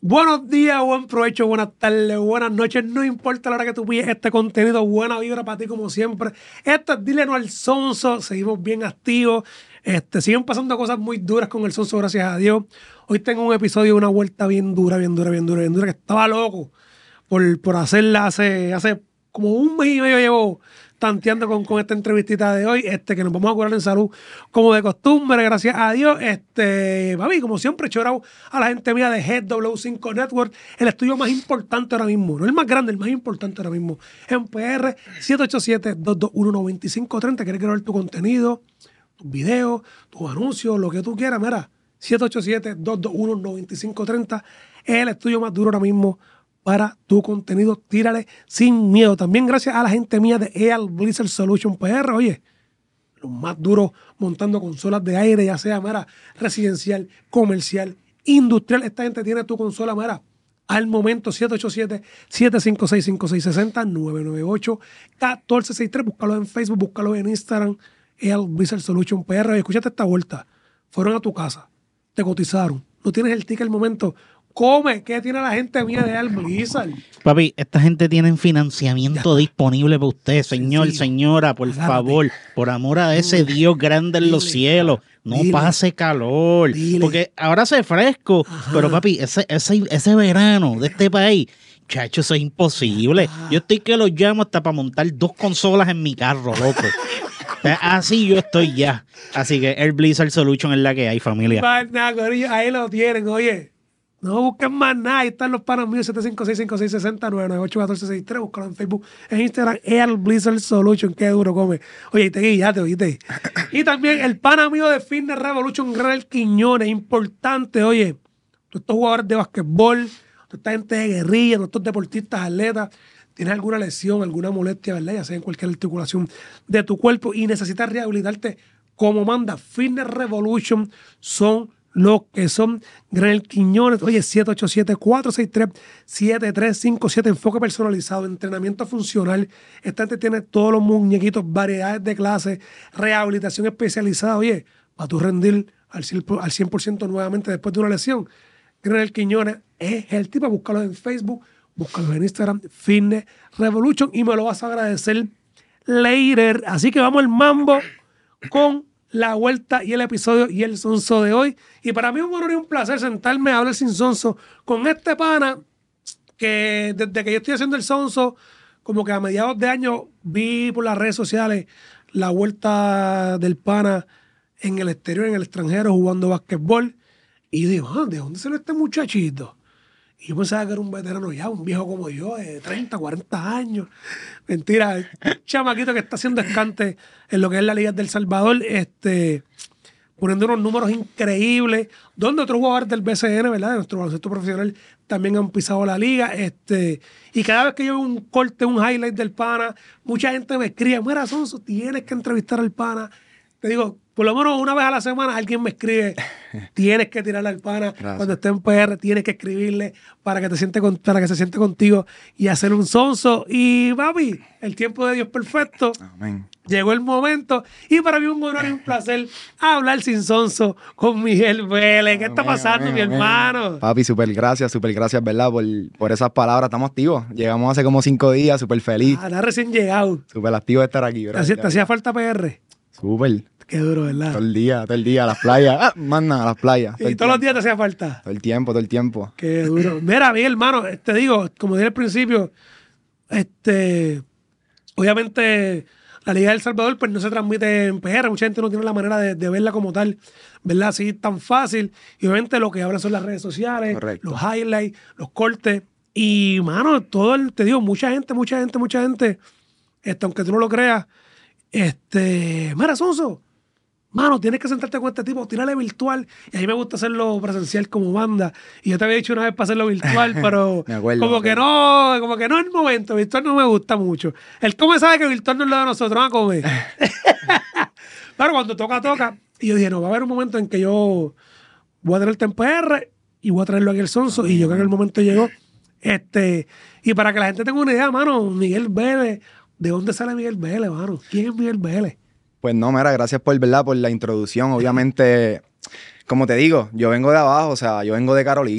Buenos días, buen provecho, buenas tardes, buenas noches. No importa la hora que tú pilles este contenido, buena vibra para ti como siempre. Esto es Dile No al Sonso. Seguimos bien activos. Siguen pasando cosas muy duras con el Sonso, gracias a Dios. Hoy tengo un episodio de una vuelta bien dura, que estaba loco por hacerla hace como un mes y medio llevo tanteando con esta entrevistita de hoy, que nos vamos a curar en salud como de costumbre, gracias a Dios. Papi, como siempre, chorado a la gente mía de GW5 Network, el estudio más importante ahora mismo, no el más grande, el más importante ahora mismo, en PR 787-221-9530. ¿Quieres grabar tu contenido, tus videos, tus anuncios, lo que tú quieras? Mira, 787-221-9530 es el estudio más duro ahora mismo para tu contenido. Tírale sin miedo. También gracias a la gente mía de EAL Blizzard Solution PR. Oye, los más duros montando consolas de aire, ya sea, residencial, comercial, industrial. Esta gente tiene tu consola, al momento, 787-756-5660-998-1463. Búscalo en Facebook, búscalo en Instagram, EAL Blizzard Solution PR. Oye, escúchate esta vuelta. Fueron a tu casa, te cotizaron, no tienes el ticket al momento. Come, ¿qué tiene la gente mía de EAL Blizzard? Papi, esta gente tiene financiamiento disponible para usted, señor, señora, por favor, por amor a ese Dios grande en los cielos, no pase calor, porque ahora hace fresco, pero papi, ese verano de este país, chacho, eso es imposible. Yo estoy que lo llamo hasta para montar 2 consolas en mi carro, loco. Así yo estoy ya. Así que el Blizzard Solution es la que hay, familia. Ahí lo tienen, oye. No busquen más nada. Ahí están los panos míos, 756-5660-998-1463. Búscalo en Facebook, en Instagram, EAL Blizzard Solution. Qué duro, come. Oye, te guillaste, oíste. Y también el pana mío de Fitness Revolution, Granel Quiñones. Importante, oye. Tú estos jugadores de basquetbol, tú esta gente de guerrilla, estos deportistas, atletas, tienes alguna lesión, alguna molestia, ¿verdad? Ya sea en cualquier articulación de tu cuerpo y necesitas rehabilitarte como manda. Fitness Revolution son los que son. Granel Quiñones, oye, 787-463-7357, enfoque personalizado, entrenamiento funcional. Esta gente tiene todos los muñequitos, variedades de clases, rehabilitación especializada, oye, para tú rendir al 100% nuevamente después de una lesión. Granel Quiñones es el tipo. Búscalo en Facebook, búscalo en Instagram, Fitness Revolution, y me lo vas a agradecer later. Así que vamos al mambo con la vuelta y el episodio y el sonso de hoy. Y para mí es un honor y un placer sentarme a hablar sin sonso con este pana que desde que yo estoy haciendo el sonso, como que a mediados de año vi por las redes sociales la vuelta del pana en el exterior, en el extranjero, jugando basquetbol. Y digo, ¿de dónde salió este muchachito? Y yo pensaba que era un veterano ya, un viejo como yo, de 30, 40 años. Mentira, un chamaquito que está haciendo escante en lo que es la Liga del Salvador, poniendo unos números increíbles, donde otros jugadores del BCN, ¿verdad?, de nuestro baloncesto profesional, también han pisado la liga. Y cada vez que yo veo un corte, un highlight del pana, mucha gente me escribe, mira, Sonso, tienes que entrevistar al pana. Te digo, por lo menos una vez a la semana alguien me escribe, tienes que tirarle al pana. Gracias. Cuando esté en PR, tienes que escribirle para que se siente contigo y hacer un sonso. Y papi, el tiempo de Dios perfecto. Amén. Llegó el momento y para mí un honor y un placer hablar sin sonso con Miguel Vélez. ¿Qué está pasando, mi hermano? Papi, súper gracias, ¿verdad? Por esas palabras. Estamos activos. Llegamos hace como 5 días, súper feliz. Está recién llegado. Súper activo de estar aquí, ¿verdad? ¿Te hacía falta PR? Súper. Qué duro, ¿verdad? Todo el día, a las playas. Más nada, a las playas. ¿Y todos los días te hacía falta? Todo el tiempo. Qué duro. Mira, Miguel, hermano, te digo, como dije al principio, obviamente la Liga del Salvador pues no se transmite en PR. Mucha gente no tiene la manera de verla como tal, ¿verdad? Así tan fácil. Y obviamente lo que hablan son las redes sociales, correcto, los highlights, los cortes. Y, mano, te digo, mucha gente, aunque tú no lo creas, mira, Sonso, mano, tienes que sentarte con este tipo, tirarle virtual. Y a mí me gusta hacerlo presencial como banda. Y yo te había dicho una vez para hacerlo virtual, pero como que no es el momento. Virtual no me gusta mucho. Él como sabe que virtual no es lo de nosotros, ¿no? Come. Pero cuando toca. Y yo dije, no, va a haber un momento en que yo voy a traer el PR y voy a traerlo aquí el Sonso. Y yo creo que el momento llegó. Y para que la gente tenga una idea, mano, Miguel Vélez, ¿de dónde sale Miguel Vélez, mano? ¿Quién es Miguel Vélez? Pues no, mira, gracias por la introducción. Obviamente, como te digo, yo vengo de abajo, o sea, yo vengo de Carolina,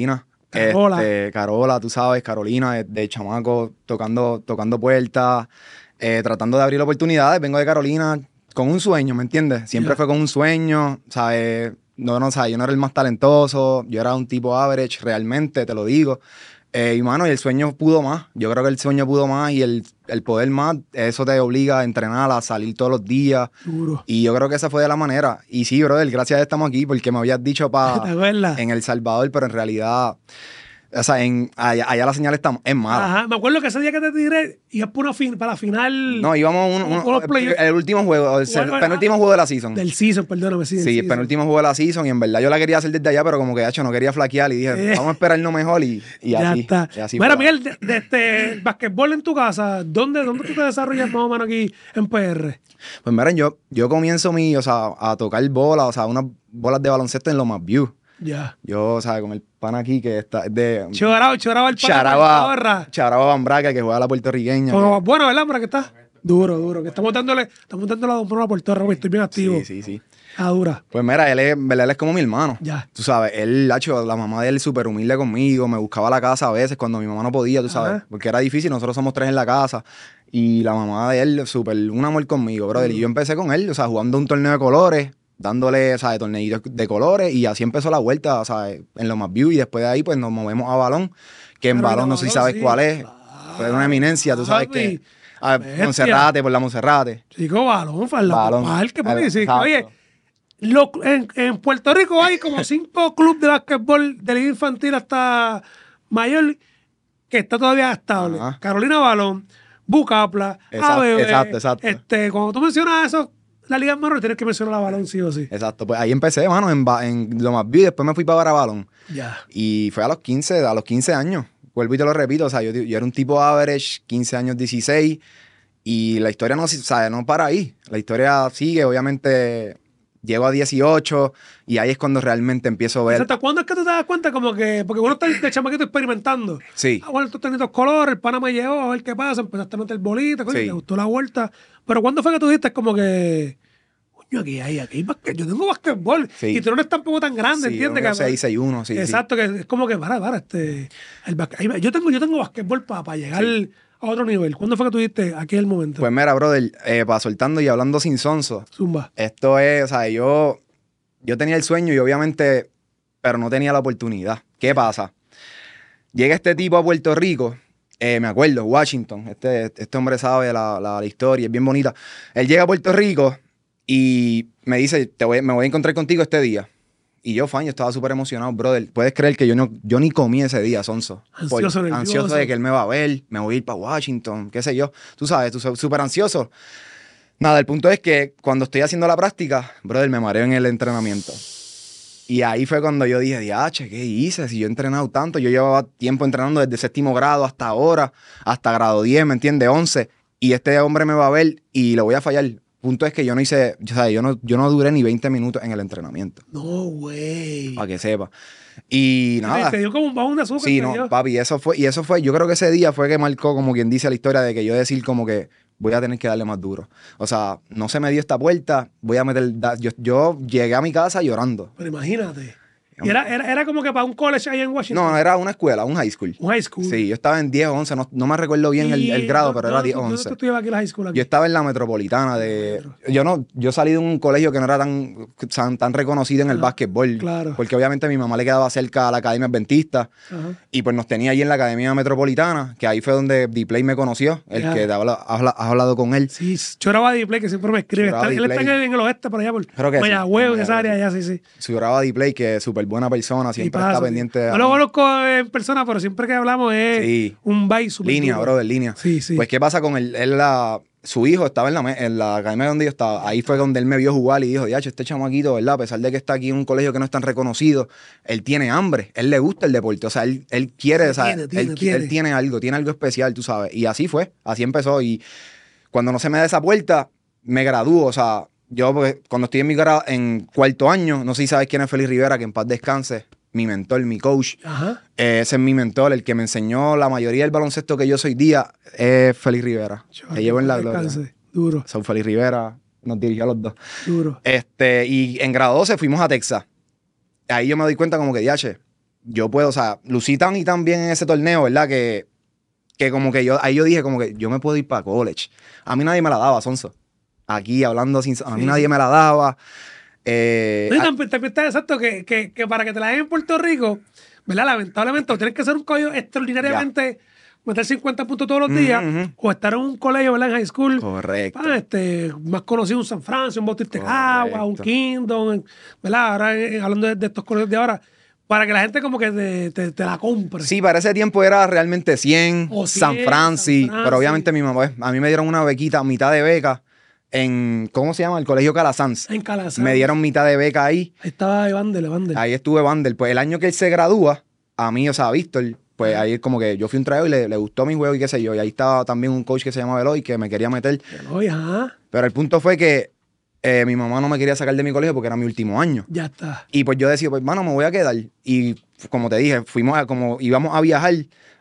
Carola. Carola, tú sabes, Carolina, de chamaco, tocando puertas, tratando de abrir oportunidades. Vengo de Carolina con un sueño, ¿me entiendes? Siempre fue con un sueño, ¿sabes? No, ¿sabes? Yo no era el más talentoso, yo era un tipo average, realmente, te lo digo. Y, mano, y el sueño pudo más. Yo creo que el sueño pudo más y el poder más, eso te obliga a entrenar, a salir todos los días. Duro. Y yo creo que esa fue de la manera. Y sí, brother, gracias a Dios estamos aquí porque me habías dicho ¿Te acuerdas? en El Salvador, pero en realidad, o sea, allá la señal es mala. Ajá, me acuerdo que ese día que te tiré, ibas para la final. No, íbamos el último juego, el penúltimo juego de la season. Del season, perdóname. Sí, el penúltimo juego de la season y en verdad yo la quería hacer desde allá, pero como que hecho no quería flaquear y dije, vamos a esperar lo mejor y ya así. está. Y así Mira, fue. Miguel, de este basquetbol en tu casa, ¿dónde tú te desarrollas más o menos aquí en PR? Pues miren, yo comienzo a tocar bolas, o sea, unas bolas de baloncesto en Lomas View. Ya. Yo, o sea, con el pan aquí que está de... Choraba el pan. Charaba Bambraca, que juega a la puertorriqueña. Bueno, ¿verdad, hombre? Que está duro. Que estamos dándole la dombrona a Puerto Rico. Estoy bien activo. Sí. Dura. Pues mira, él es como mi hermano. Ya. Tú sabes, la mamá de él es súper humilde conmigo, me buscaba a la casa a veces cuando mi mamá no podía, tú sabes, porque era difícil, nosotros somos 3 en la casa. Y la mamá de él, súper, un amor conmigo, brother. Y yo empecé con él, o sea, jugando un torneo de colores, dándole, ¿sabes?, torneitos de colores, y así empezó la vuelta, ¿sabes?, en Lomas View, y después de ahí, pues nos movemos a Balón, que en Balón no sé si sabes cuál es, fue una eminencia, tú sabes que... Monserrate, por la Monserrate. Chico, Balón, parque, porque sí. Exacto. Oye, en Puerto Rico hay como 5 clubes de básquetbol de liga infantil hasta mayor que está todavía estable. Ajá. Carolina Balón, Bucapla, ABB. Exacto. Cuando tú mencionas eso, la liga menor tienes que mencionar la Balón sí o sí. Exacto, pues ahí empecé, mano, en Lomas View, y después me fui para Balón. Ya. Y fue a los 15 años. Vuelvo y te lo repito, o sea, yo era un tipo average, 15 años, 16, y la historia no para ahí. La historia sigue, obviamente, llego a 18, y ahí es cuando realmente empiezo a ver... ¿Hasta cuándo es que tú te das cuenta como que... Porque uno está de chamaquito experimentando. Sí. Bueno, tú tenías 2 colores, el pana me llevó a ver qué pasa, empezaste a meter bolitas, coño, Sí. te gustó la vuelta. Pero ¿cuándo fue que tú dijiste como que... Coño, aquí hay yo tengo basquetbol. Sí. Y tú no eres tampoco tan grande, Sí, ¿entiendes? 6'1", sí. Exacto, que es como que, yo tengo basquetbol para llegar a otro nivel. ¿Cuándo fue que tú dijiste, aquí es el momento? Pues mira, brother, para soltando y hablando sin sonso, Zumba. esto es, o sea, yo tenía el sueño y obviamente, pero no tenía la oportunidad. ¿Qué pasa? Llega este tipo a Puerto Rico, me acuerdo, Washington, este hombre sabe la historia, es bien bonita. Él llega a Puerto Rico y me dice, me voy a encontrar contigo este día. Y yo estaba súper emocionado, brother. Puedes creer que yo ni comí ese día, sonso. Ansioso de que él me va a ver, me voy a ir para Washington, qué sé yo. Tú sabes, súper ansioso. Nada, el punto es que cuando estoy haciendo la práctica, brother, me mareo en el entrenamiento. Y ahí fue cuando yo dije, diache, ¿qué hice? Si yo he entrenado tanto, yo llevaba tiempo entrenando desde 7º grado hasta ahora, hasta grado 10, ¿me entiendes? 11. Y este hombre me va a ver y le voy a fallar. Punto es que yo no hice, o sea, yo no duré ni 20 minutos en el entrenamiento. No, güey. Para que sepa. Y nada. Te dio como un bajón de azúcar. Sí, no, papi, eso fue, yo creo que ese día fue que marcó, como quien dice la historia, de que yo decir como que voy a tener que darle más duro. O sea, no se me dio esta puerta, voy a meter, yo llegué a mi casa llorando. Pero imagínate. Y era como que para un college ahí en Washington. No, era una escuela, un high school. Un high school. Sí, yo estaba en 10 o 11, no me recuerdo bien el grado, pero era 10 o 11. ¿Dónde tú estudiabas aquí la high school? Aquí? Yo estaba en la metropolitana yo salí de un colegio que no era tan reconocido en el básquetbol. Claro. Porque obviamente a mi mamá le quedaba cerca a la Academia Adventista. Ajá. Y pues nos tenía allí en la Academia Metropolitana, que ahí fue donde D-Play me conoció, el Ya. que has hablado con él. Sí, Choraba D-Play, que siempre me escribe. Choraba Él está D-Play. en el oeste, por allá, por Creo que sí. Mayagüez, en esa área allá, sí. Su graba D-Play, que es súper buena persona, siempre está Tipazo, pendiente de... No lo conozco en persona, pero siempre que hablamos es Sí. un vibe súper Línea, duro. brother, línea. Sí. Pues, ¿qué pasa con él? Su hijo estaba en la academia donde yo estaba. Ahí fue donde él me vio jugar y dijo, diacho, este chamaquito, ¿verdad? A pesar de que está aquí en un colegio que no es tan reconocido, él tiene hambre, él le gusta el deporte. O sea, él quiere, Sí, o sea, él tiene algo especial, tú sabes. Y así fue, así empezó. Y cuando no se me da esa puerta, me gradúo. O sea, yo cuando estoy en 4º año, no sé si sabes quién es Félix Rivera, que en paz descanse, mi mentor, mi coach. Ajá. Ese es mi mentor, el que me enseñó la mayoría del baloncesto que yo soy día, es Félix Rivera. Te llevo en la gloria. Descanse. Duro, Son Félix Rivera, nos dirigió a los dos. duro. Y en grado 12 fuimos a Texas. Ahí yo me doy cuenta como que, diache, yo puedo, o sea, lucí tan y tan bien en ese torneo, ¿verdad? Que como que ahí yo dije como que yo me puedo ir para college. A mí nadie me la daba, Sonso. Aquí hablando sin... A mí nadie me la daba. También está exacto que para que te la den en Puerto Rico, ¿verdad? Lamentablemente, o tienes que ser un colegio extraordinariamente, meter 50 puntos todos los días, o estar en un colegio, ¿verdad? En high school. Correcto. Más conocido, un San Francisco, un Bautista Agua, un Kingdom, ¿verdad? Ahora, hablando de estos colegios de ahora, para que la gente como que te la compre. Sí, para ese tiempo era realmente 100, San Francisco, pero obviamente mi mamá, a mí me dieron una bequita, mitad de beca, en, ¿cómo se llama? El Colegio Calasanz. En Calasanz. Me dieron mitad de beca ahí. Ahí estaba Vandel. Ahí estuve Vandel. Pues el año que él se gradúa, a mí, o sea, a Víctor, pues ahí como que yo fui un tryout y le gustó mi juego y qué sé yo. Y ahí estaba también un coach que se llama Eloy que me quería meter. Eloy, ajá. Pero el punto fue que mi mamá no me quería sacar de mi colegio porque era mi último año. Ya está. Y pues yo decía, pues, mano, me voy a quedar. Y como te dije, como íbamos a viajar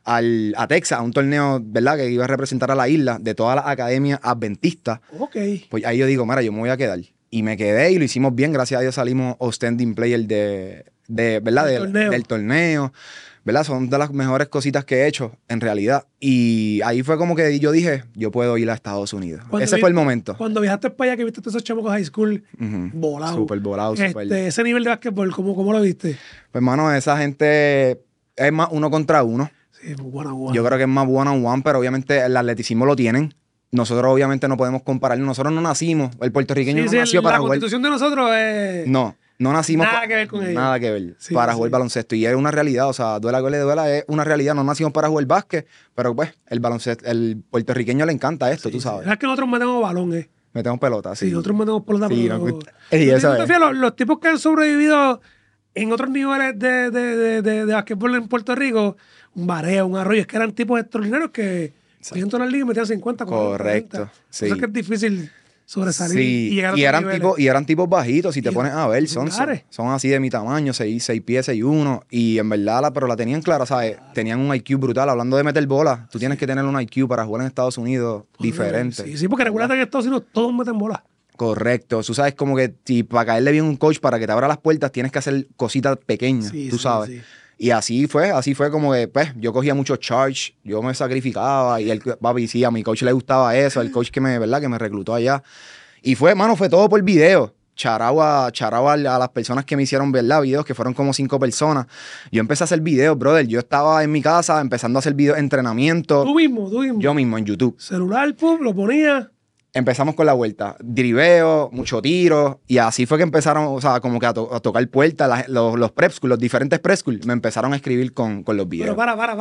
a Texas, a un torneo, ¿verdad? Que iba a representar a la isla de todas las academias adventistas. Ok. Pues ahí yo digo, mira, yo me voy a quedar. Y me quedé y lo hicimos bien. Gracias a Dios salimos outstanding player ¿verdad? Del torneo. ¿Verdad? Son de las mejores cositas que he hecho, en realidad. Y ahí fue como que yo dije, yo puedo ir a Estados Unidos. Ese fue el momento. Cuando viajaste para allá, que viste a todos esos chamacos high school, volado. Súper volado, súper. Ese nivel de básquetbol, ¿cómo lo viste? Pues, hermano, esa gente es más 1 contra 1. Sí, one-on-one. Yo creo que es más one-on-one, pero obviamente el atleticismo lo tienen. Nosotros obviamente no podemos compararlo. Nosotros no nacimos. El puertorriqueño no nació para jugar. La constitución de nosotros es... No nacimos. Nada que ver con ellos. Nada que ver. Para jugar baloncesto. Y es una realidad. O sea, duela que le duela, es una realidad. No nacimos para jugar básquet, pero pues el baloncesto, el puertorriqueño le encanta esto, tú sabes. Es que nosotros metemos balón, Metemos pelota, sí. Sí, nosotros metemos pelota. Sí, y eso es. Los tipos que han sobrevivido en otros niveles de básquetbol en Puerto Rico, un Barea, un Arroyo, es que eran tipos extraordinarios que cogían todas las ligas y metían 50. Correcto. Sí. Eso es que es difícil sobresalir y llegar a eran tipos bajitos, si te pones a ver, son así de mi tamaño, 6 pies, 6'1", y en verdad, pero la tenían clara, ¿sabes? Tenían un IQ brutal. Hablando de meter bola, tú tienes que tener un IQ para jugar en Estados Unidos diferente. Sí, porque regularmente en Estados Unidos todos meten bola. Correcto. Tú sabes como que si para caerle bien un coach, para que te abra las puertas, tienes que hacer cositas pequeñas, tú sabes. Sí. Y así fue como que, pues, yo cogía mucho charge, yo me sacrificaba y papi, sí, a mi coach le gustaba eso, el coach que me reclutó allá. Y fue todo por video. Charao a las personas que me hicieron, ¿verdad? Videos, que fueron como 5 personas. Yo empecé a hacer videos, brother. Yo estaba en mi casa empezando a hacer videos de entrenamiento. ¿Tú mismo? Yo mismo, en YouTube. Celular, lo ponía. Empezamos con la vuelta, driveo, mucho tiro, y así fue que empezaron, o sea, como que a tocar puertas, los prep school, los diferentes prep school, me empezaron a escribir con los videos. Pero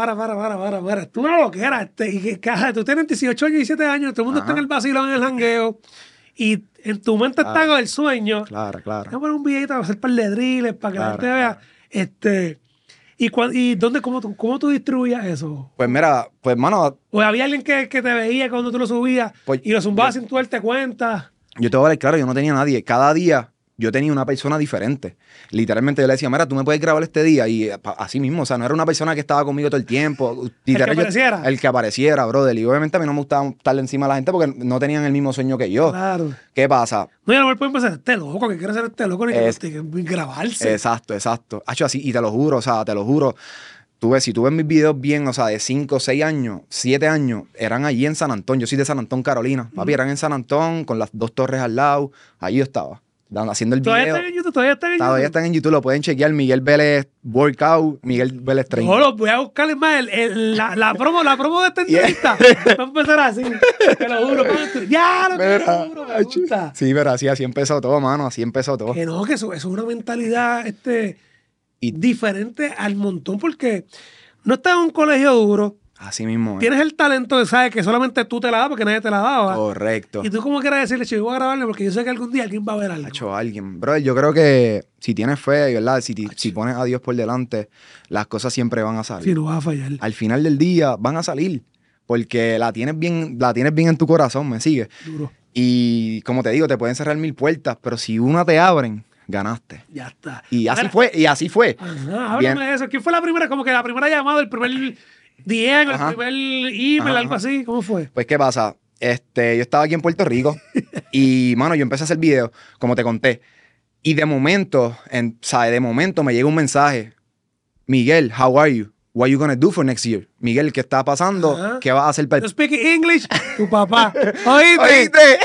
para. Tú no lo que eras, tú tienes 18 años, 17 años, todo el mundo está en el vacilón, en el jangueo, y en tu mente está con el sueño. Claro. Vamos a poner un videito para hacer un par de drills, para que la gente vea, ¿Y dónde, cómo tú distribuías eso? Pues mira, pues hermano... ¿O había alguien que te veía cuando tú lo subías y lo zumbabas sin tú darte cuenta? Yo te voy a ver, claro, yo no tenía nadie. Cada día yo tenía una persona diferente. Literalmente yo le decía, mira, tú me puedes grabar este día. Y así mismo, o sea, no era una persona que estaba conmigo todo el tiempo. ¿El que apareciera? El que apareciera, brother. Y obviamente a mí no me gustaba estarle encima a la gente porque no tenían el mismo sueño que yo. Claro. ¿Qué pasa? No, y a lo mejor pueden pensar, este loco, que quiere ser este loco, ni que grabarse. Exacto. Hacho, así, y te lo juro, si tú ves mis videos bien, o sea, de 5, 6 años, 7 años, eran allí en San Antón. Yo soy de San Antón, Carolina. Papi, eran en San Antón, con las 2 torres al lado. Allí yo estaba, haciendo el video. ¿Todavía están en YouTube? Lo pueden chequear. Miguel Vélez Workout, Miguel Vélez Train. No, los voy a buscar más. La promo de esta entrevista. Va a empezar así. Te lo juro. Me gusta. Sí, pero así empezó todo, mano. Así empezó todo. Que no, que eso es una mentalidad diferente al montón, porque no estás en un colegio duro. Así mismo. Tienes el talento de, sabes, que solamente tú te la das porque nadie te la daba. Correcto. Y tú como quieras decirle, yo voy a grabarle porque yo sé que algún día alguien va a ver algo. Hecho alguien. Brother, yo creo que si tienes fe, ¿verdad? Si pones a Dios por delante, las cosas siempre van a salir. Sí, no vas a fallar. Al final del día van a salir. Porque la tienes bien en tu corazón, ¿me sigues? Duro. Y como te digo, te pueden cerrar 1000 puertas, pero si una te abren, ganaste. Ya está. Y así fue. Ajá, háblame de eso. ¿Quién fue la primera llamada, el primer DM, el primer email, algo así? ¿Cómo fue? Pues, ¿qué pasa? Yo estaba aquí en Puerto Rico y, mano, yo empecé a hacer videos, como te conté. Y de momento me llega un mensaje. Miguel, how are you? What you gonna do for next year? Miguel, ¿qué está pasando? Ajá. ¿Qué vas a hacer para You speak English, tu papá. ¿Oíste? ¿Oíste?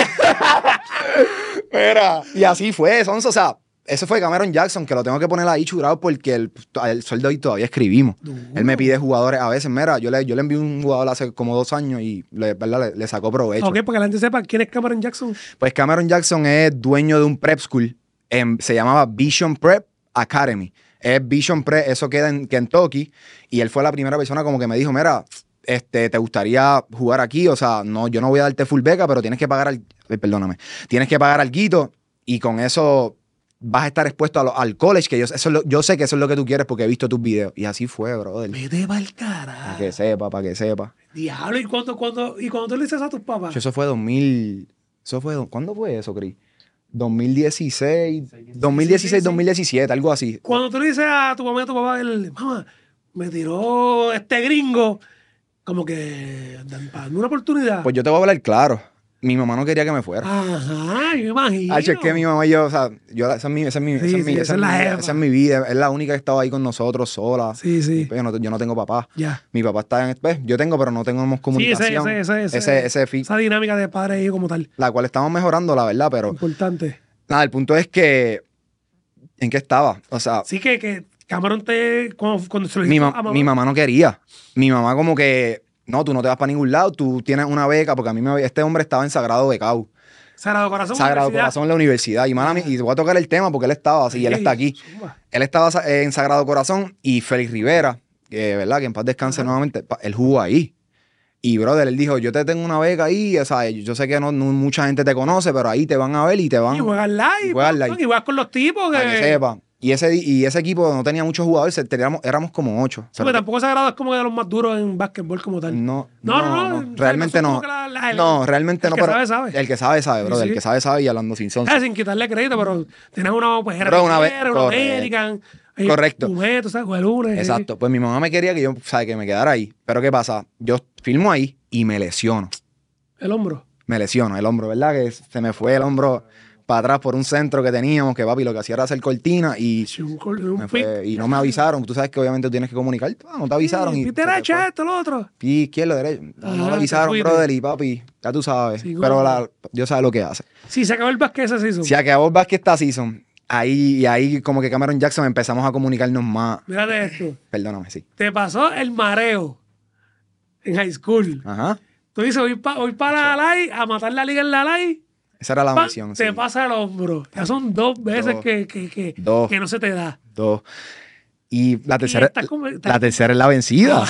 Mira, y así fue, Sonso. O sea, ese fue Cameron Jackson, que lo tengo que poner ahí churado porque el sueldo hoy todavía escribimos. Él me pide jugadores a veces. Mira, yo le envié un jugador hace como 2 años y ¿verdad? Le sacó provecho. Ok, porque la gente sepa quién es Cameron Jackson. Pues Cameron Jackson es dueño de un prep school. Se llamaba Vision Prep Academy. Es Vision Prep, eso queda en Kentucky. Y él fue la primera persona como que me dijo, mira, ¿te gustaría jugar aquí? O sea, no, yo no voy a darte full beca, pero tienes que pagar perdóname. Tienes que pagar alguito y con eso vas a estar expuesto al college, que yo sé que eso es lo que tú quieres porque he visto tus videos. Y así fue, brother. Vete pa'l carajo. Para que sepa. Diablo, ¿y cuando tú le dices a tus papás? Eso fue 2000. ¿Cuándo fue eso, Cris? 2016, 2017, algo así. Cuando tú le dices a tu mamá y a tu papá, mamá, me tiró este gringo, como que dame una oportunidad. Pues yo te voy a hablar claro. Mi mamá no quería que me fuera. Ajá, yo me imagino. Es que mi mamá y yo, o sea, esa es mi vida. Es la única que estaba ahí con nosotros sola. Sí, sí. Yo no tengo papá. Ya. Mi papá está yo tengo, pero no tenemos comunicación. Esa dinámica de padre y hijo como tal. La cual estamos mejorando, la verdad, pero Importante. nada, el punto es que ¿en qué estaba? O sea, Sí que Cameron cuando se lo mi dijo a mamá no quería. Mi mamá como que no, tú no te vas para ningún lado, tú tienes una beca, porque este hombre estaba en Sagrado Becau. Sagrado Corazón. Sagrado Corazón en la universidad. Y voy a tocar el tema porque él estaba así, él está aquí. Zumba. Él estaba en Sagrado Corazón y Félix Rivera, ¿verdad? Que en paz descanse nuevamente, él jugó ahí. Y, brother, él dijo, yo te tengo una beca ahí, o sea, yo sé que no mucha gente te conoce, pero ahí te van a ver y te van... Y juegas live. Y juegas live. Y juegas con los tipos Para que sepa. Y ese equipo no tenía muchos jugadores, éramos como 8. Sí, pero tampoco Sagrado es como de los más duros en básquetbol como tal. No. No, Realmente no. No, realmente no. El que sabe, sabe. El que sabe, brother. Sí. El que sabe y hablando sin son. Sin quitarle crédito, pero tienes una pues era Pero una American. Correcto. Tú sabes, juega lunes. Exacto. Pues mi mamá me quería que que me quedara ahí. Pero ¿qué pasa? Yo filmo ahí y me lesiono. El hombro. Me lesiono el hombro, ¿verdad? Que se me fue el hombro para atrás por un centro que teníamos, que papi lo que hacía era hacer cortina y, y no me avisaron. Tú sabes que obviamente tú tienes que comunicar. No te avisaron. Y derecha, esto, lo otro. Y izquierdo, derecho. No me avisaron, brother, y papi, ya tú sabes. Sí, pero Dios sabe lo que hace. Sí, se acabó el básquet esa season. Si acabó el básquet esta season, ahí como que Cameron Jackson empezamos a comunicarnos más. Mírate esto. Perdóname, sí. Te pasó el mareo en high school. Ajá. Tú dices, voy para la LAI, a matar la liga en la LAI. Esa era la misión. Te sí. pasa el hombro. Ya son 2 veces que no se te da. 2. Y la tercera, la tercera es la vencida.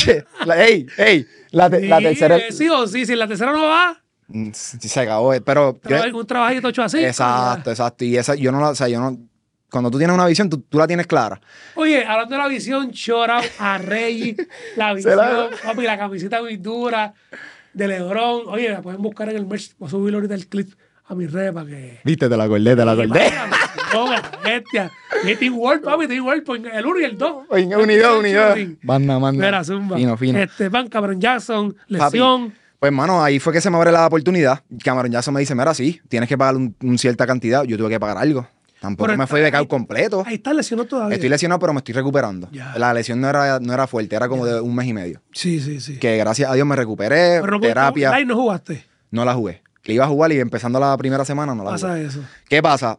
La tercera. Sí o sí, si la tercera no va. Se acabó. Pero. Un trabajito hecho así. Exacto. Y esa, yo no. Cuando tú tienes una visión, tú la tienes clara. Oye, hablando de la visión, shout out a Reggie. La visión, papi, la camiseta muy dura de LeBron. Oye, la pueden buscar en el merch. Voy a subir ahorita el clip a mi red para que... Viste, te la acordé. No, bestia. Y Team World, papi, Team World. El 1 y el 2. Unido. Manda. Mira, zumba. Fino. Van Cameron Jackson, lesión. Papi, pues, mano, ahí fue que se me abre la oportunidad. Cameron Jackson me dice, mira, sí, tienes que pagar una cierta cantidad. Yo tuve que pagar algo. Tampoco me fue becado completo. Ahí está lesionado todavía. Estoy lesionado, pero me estoy recuperando. Ya. La lesión no era fuerte, era como de 1 mes y medio. Sí. Que gracias a Dios me recuperé. Pero terapia. ¿Live no jugaste? No la jugué. Le iba a jugar y empezando la primera semana no la Pasa jugué. eso. ¿Qué pasa?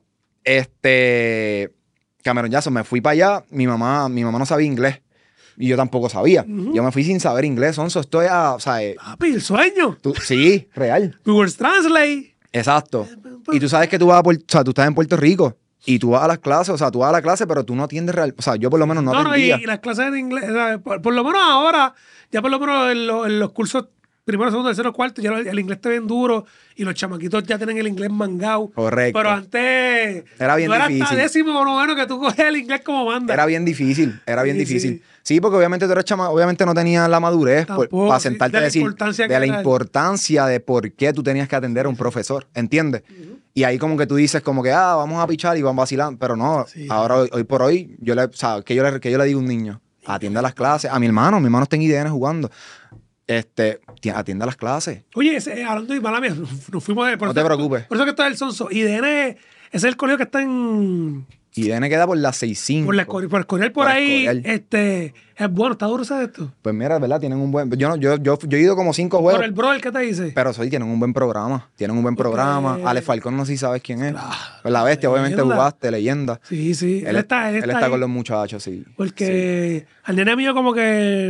Cameron Jackson, me fui para allá. Mi mamá no sabía inglés. Y yo tampoco sabía. Yo me fui sin saber inglés. Estoy a... O sea, papi, el sueño. Sí, real. Google Translate. Exacto. Y tú sabes que tú estás en Puerto Rico. Y tú vas a las clases, o sea, tú vas a la clase, pero tú no atiendes real. O sea, yo por lo menos no atendía. Y las clases en inglés, o sea, por lo menos ahora, ya por lo menos en los cursos primero, segundo, tercero, cuarto, ya el inglés está bien duro y los chamaquitos ya tienen el inglés mangado. Correcto. Pero antes era bien no difícil. Era hasta décimo o noveno que tú cogías el inglés como manda. Era bien difícil. Sí, porque obviamente tú eres obviamente no tenías la madurez para sentarte a decir de la importancia de por qué tú tenías que atender a un profesor, ¿entiendes? Y ahí como que tú dices como que, vamos a pichar y vamos a vacilar, pero no, ahora hoy por hoy, que yo le digo a un niño, atiende a las clases, a mi hermano está en IDN jugando, atiende a las clases. Oye, hablando de mala mía, nos fuimos de... No te preocupes. Por eso que está el Sonso. IDN es el colegio que está en IDN queda por las 6.5. Por Escorial por ahí, Escorial. es bueno, está duro ese de esto. Pues mira, ¿verdad? Tienen un buen... Yo he ido como 5 juegos. Por el brother, ¿qué te dice? Pero sí, tienen un buen programa. Tienen un buen programa. Alex Falcón, no sé si sabes quién es. Claro, Pues la bestia, obviamente leyenda. jugaste, leyenda. Sí. Él está ahí. con los muchachos, sí. Porque al nene mío como que...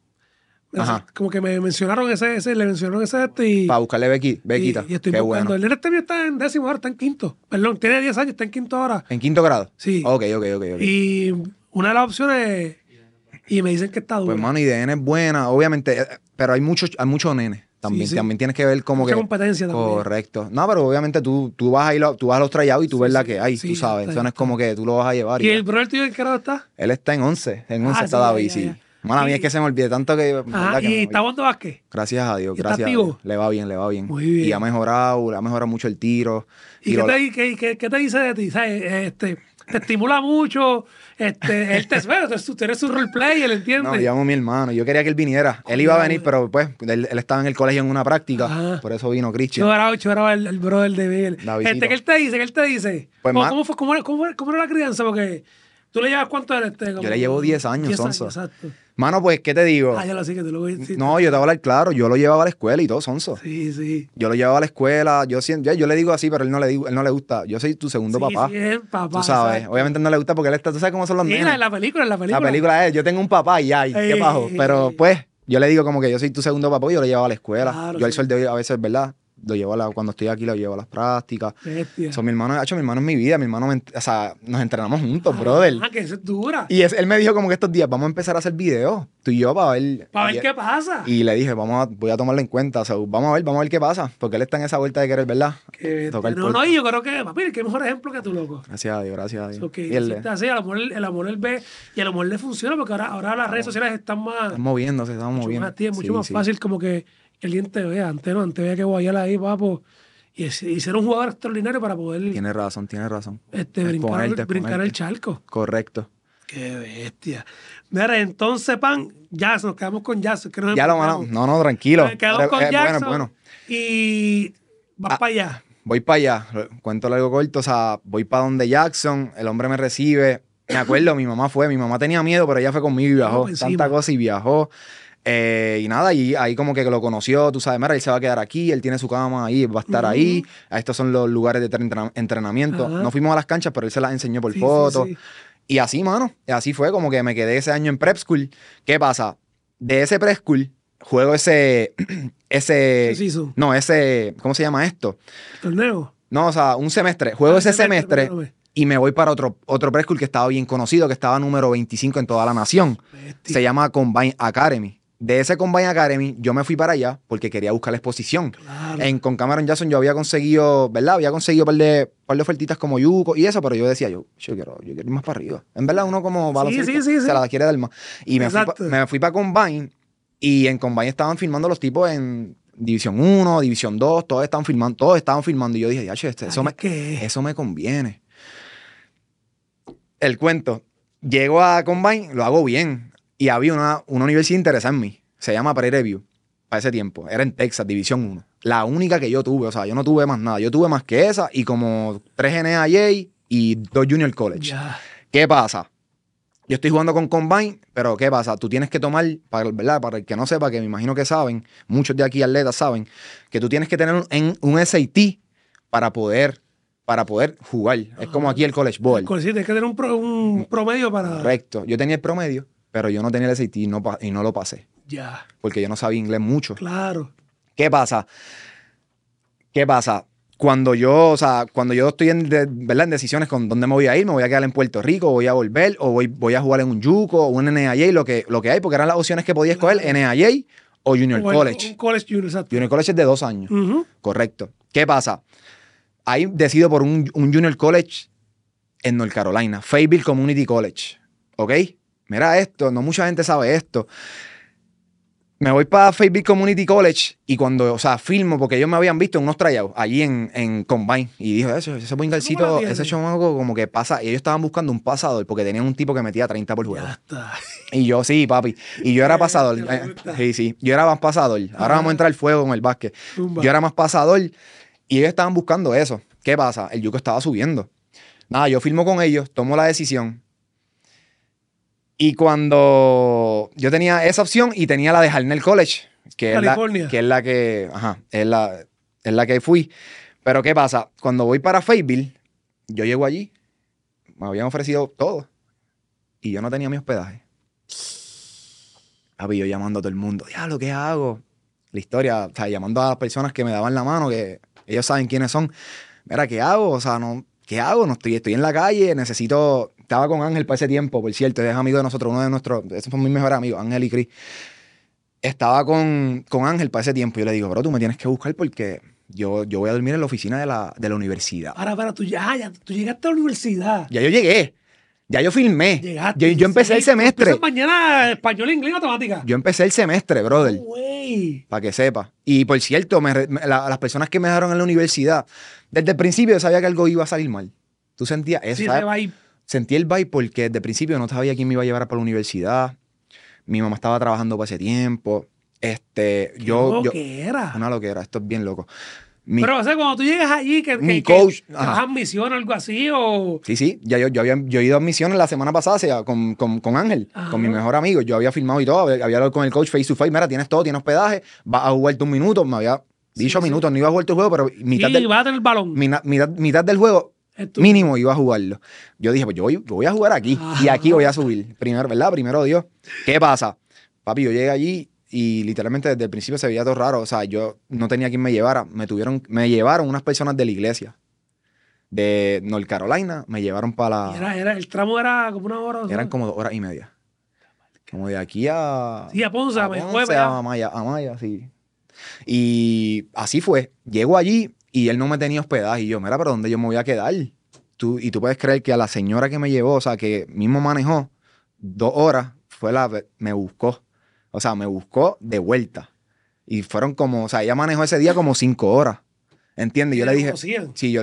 Ajá. Como que me mencionaron le mencionaron ese y... Para buscarle bequita. Y estoy Qué buscando. bueno. El nene mío está en 10º ahora, está en 5º. Perdón, tiene 10 años, está en 5º ahora. ¿En 5º grado? Sí. Ok. Y una de las opciones... Y me dicen que está duro. Pues, mano, IDN es buena, obviamente, pero hay muchos nenes. También, Sí. también tienes que ver como Mucha que... competencia también. Correcto. No, pero obviamente tú vas a ir tú vas a los tryouts y tú ves la que hay, sí, tú sabes. está Eso no es está. como que tú lo vas a llevar. ¿Y ya. el brother tuyo en qué grado está? Él está en 11. En 11 está sí, David, ya. sí. Mano, a mí es que se me olvide tanto que... Ajá, ¿verdad que y me está voy? jugando básquet. Gracias a Dios, ¿Y está gracias a activo? Dios. Le va bien. Muy bien. Y ha mejorado mucho el tiro. ¿Y Tiro qué te dice de ti? ¿Sabes? Te estimula mucho. Él te espera, tú eres su role player, ¿entiendes? No, llamo a mi hermano. Yo quería que él viniera. Él iba a venir, pero pues él estaba en el colegio en una práctica. Ajá. Por eso vino Cristian. Chorado el brother de Miguel. Davidito. ¿Qué él te dice? ¿Qué él te dice? Pues, ¿Cómo era la crianza? Porque tú le llevas cuánto era Yo le llevo 10 años, 10 Sonso. Exacto. Mano, pues, ¿qué te digo? Ya lo sé que te lo voy a decir. No, yo te voy a hablar claro. Yo lo llevaba a la escuela y todo, Sonso. Sí. Yo lo llevaba a la escuela. Yo le digo así, pero él no le gusta. Yo soy tu segundo papá. Sí, es papá. Tú sabes. Exacto. Obviamente no le gusta porque él está... ¿Tú sabes cómo son los Sí, nenes? en la película. La película es, yo tengo un papá y ay, qué bajo. Pero pues, yo le digo como que yo soy tu segundo papá y yo lo llevaba a la escuela. Claro, yo al sí. sol de hoy a veces, ¿verdad? Lo llevo cuando estoy aquí, lo llevo a las prácticas. Bestia. Mi hermano es mi vida. Mi hermano, o sea, nos entrenamos juntos, brother. Ah, que eso es dura. Y él me dijo como que estos días vamos a empezar a hacer videos, tú y yo, para ver. Para ver qué pasa. Y le dije, voy a tomarlo en cuenta. O sea, vamos a ver qué pasa. Porque él está en esa vuelta de querer, ¿verdad? No, y yo creo que, papi, qué mejor ejemplo que tú, loco. Gracias a Dios. Okay, Y él así, a lo mejor él ve y a lo mejor le funciona porque ahora las redes sociales están más... están moviéndose, estamos moviendo. Mucho más fácil como que el diente vea. Antes veía que Guayala ahí, papo. Y ser un jugador extraordinario para poder Tienes razón. brincar el charco. Correcto. Qué bestia. Mira, entonces, Jazz, nos quedamos con Jazz. Que Ya lo mano. No, tranquilo. Nos quedamos con Jackson. Bueno. Y vas para allá. Voy para allá. Cuento largo corto. O sea, voy para donde Jackson. El hombre me recibe. Me acuerdo, mi mamá tenía miedo, pero ella fue conmigo y viajó. Tanta cosa y viajó. Y nada, y ahí como que lo conoció, tú sabes, mira, él se va a quedar aquí, él tiene su cama ahí, él va a estar ahí. Estos son los lugares de entrenamiento. Ajá. No fuimos a las canchas, pero él se las enseñó por fotos. Sí. Y así, mano, así fue como que me quedé ese año en prep school. ¿Qué pasa? De ese prep school, juego ¿cómo se llama esto? ¿Torneo? No, o sea, un semestre. Juego ese semestre y me voy para otro prep school que estaba bien conocido, que estaba número 25 en toda la nación. Bestia. Se llama Combine Academy. De ese Combine Academy, yo me fui para allá porque quería buscar la exposición. Claro. Con Cameron Jackson yo había conseguido, ¿verdad? Había conseguido un par de ofertitas como Yuko y eso, pero yo decía, yo quiero ir más para arriba. En verdad, uno como baloncesto Sí. se la quiere dar más. Y Exacto. me fui para Combine y en Combine estaban filmando los tipos en División 1, División 2, todos estaban filmando. Y yo dije, eso me conviene. El cuento, llego a Combine, lo hago bien. Y había una universidad interesada en mí. Se llama Prairie View. Para ese tiempo. Era en Texas, División 1. La única que yo tuve. O sea, yo no tuve más nada. Yo tuve más que esa y como 3 NAIA y 2 Junior College. Ya. ¿Qué pasa? Yo estoy jugando con Combine, pero ¿qué pasa? Tú tienes que tomar, ¿verdad? Para el que no sepa, que me imagino que saben, muchos de aquí atletas saben, que tú tienes que tener un SAT para poder jugar. Es como aquí el College Board. Sí, tienes que tener un promedio para... Correcto. Yo tenía el promedio, pero yo no tenía el SAT y no lo pasé. Ya. Porque yo no sabía inglés mucho. Claro. ¿Qué pasa? Cuando yo estoy ¿verdad? En decisiones con dónde me voy a ir, me voy a quedar en Puerto Rico, voy a volver, o voy a jugar en un Yuko o un NAIA, lo que hay, porque eran las opciones que podía escoger, NAIA o Junior College. Un college junior, exacto. Junior College es de 2 años. Ujú. Correcto. ¿Qué pasa? Ahí decido por un Junior College en North Carolina, Fayetteville Community College. ¿Ok? Mira esto, no mucha gente sabe esto. Me voy para Fayetteville Community College y cuando, filmo, porque ellos me habían visto en unos tryouts allí en Combine y dije, ese poingarcito, ese chamaco como que pasa, y ellos estaban buscando un pasador porque tenían un tipo que metía 30 por juego. Ya está. Y yo, sí, papi. Y yo era pasador. Sí. Yo era más pasador. Ahora vamos a entrar al fuego con el básquet. Zumba. Yo era más pasador y ellos estaban buscando eso. ¿Qué pasa? El Yuko estaba subiendo. Nada, yo firmo con ellos, tomo la decisión. Y cuando yo tenía esa opción y tenía la de Hartnell College, que California. es la que, ajá, es la que fui. Pero ¿qué pasa? Cuando voy para Fayetteville, yo llego allí, me habían ofrecido todo y yo no tenía mi hospedaje. Yo llamando a todo el mundo, diablo, ¿qué hago? La historia, o sea, llamando a las personas que me daban la mano, que ellos saben quiénes son. Mira, ¿qué hago? O sea, no, ¿qué hago? No estoy en la calle, necesito... Estaba con Ángel para ese tiempo, por cierto, es amigo de nosotros, uno de nuestros... Esos son mis mejores amigos, Ángel y Chris. Estaba con Ángel para ese tiempo. Yo le digo, bro, tú me tienes que buscar porque yo voy a dormir en la oficina de la universidad. Tú llegaste a la universidad. Ya yo llegué. Ya yo filmé. Llegaste. Yo empecé el semestre. Mañana español, inglés y matemática. Yo empecé el semestre, brother. Güey. Para que sepa. Y por cierto, las personas que me dejaron en la universidad, desde el principio yo sabía que algo iba a salir mal. Tú sentías eso, Sí, ¿sabes? ese vibe. Sentí el vibe porque desde el principio no sabía quién me iba a llevar para la universidad. Mi mamá estaba trabajando para ese tiempo. ¿Qué era? Una loquera. Esto es bien loco. Pero, o sea, cuando tú llegas allí, mi coach, ¿te vas a misión o algo así? O... Sí. Ya yo he ido a misiones la semana pasada, o sea, con Ángel, con mi mejor amigo. Yo había firmado y todo, había hablado con el coach face to face. Mira, tienes todo, tienes hospedaje, vas a jugarte un minuto. Me había dicho minutos, no iba a jugar tu juego, pero vas a tener el balón. mitad del juego, mínimo iba a jugarlo. Yo dije, pues yo voy a jugar aquí y aquí voy a subir. Primero, ¿verdad? Primero Dios. ¿Qué pasa? Papi, yo llegué allí y literalmente desde el principio se veía todo raro. O sea, yo no tenía quien me llevara. Me llevaron unas personas de la iglesia de North Carolina. Me llevaron para la... el tramo era como 1 hora. Eran como 2 horas y media. Como de aquí a... Sí, a Ponce, a Maya, sí. Y así fue. Llego allí y él no me tenía hospedaje. Y yo, mira, ¿pero dónde yo me voy a quedar? Y tú puedes creer que a la señora que me llevó, o sea, que mismo manejó 2 horas, me buscó. O sea, me buscó de vuelta. Y fueron como, o sea, ella manejó ese día como 5 horas. ¿Entiendes? Yo le dije... Sí,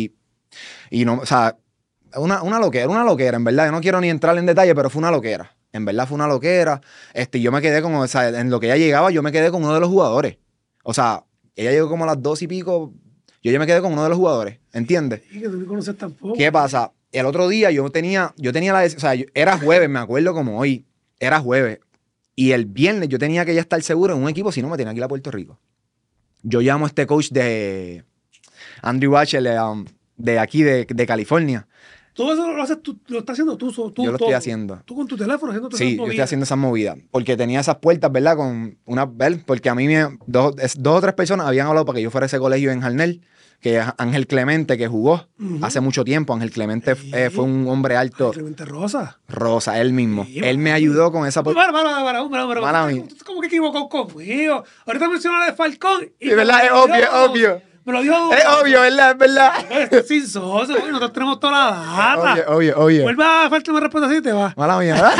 y no, o sea, una loquera, en verdad. Yo no quiero ni entrar en detalle, pero fue una loquera. En verdad fue una loquera. Yo me quedé como, o sea, en lo que ella llegaba, yo me quedé con uno de los jugadores. O sea, ella llegó como a las 2 y pico. Yo ya me quedé con uno de los jugadores. ¿Entiendes? Sí, que tú no conoces tampoco. ¿Qué pasa? El otro día yo tenía o sea, era jueves, me acuerdo como hoy. Era jueves. Y el viernes yo tenía que ya estar seguro en un equipo, si no me tenía que ir a Puerto Rico. Yo llamo a este coach de Andrew Bachelor, de aquí, de California. Todo eso lo haces tú, lo estás haciendo tú. Yo lo estoy haciendo. Tú con tu teléfono haciendo todas Sí, esas yo estoy movidas. haciendo esas movidas. Porque tenía esas puertas, ¿verdad? Porque a mí dos o tres personas habían hablado para que yo fuera a ese colegio en Hartnell, que es Ángel Clemente, que jugó hace mucho tiempo. Ángel Clemente fue un hombre alto. Clemente Rosa. Rosa, él mismo. Sí, él me ayudó con esa puerta. Para. Tú como que equivocó conmigo. Ahorita mencionó la de Falcón. Y verdad, es obvio. Me lo dijo. Es obvio, ¿verdad? Es verdad. Esto es sin socio, porque nosotros tenemos toda la data. Obvio. Vuelve a faltarme respeto así y te va. Mala mía, ¿verdad?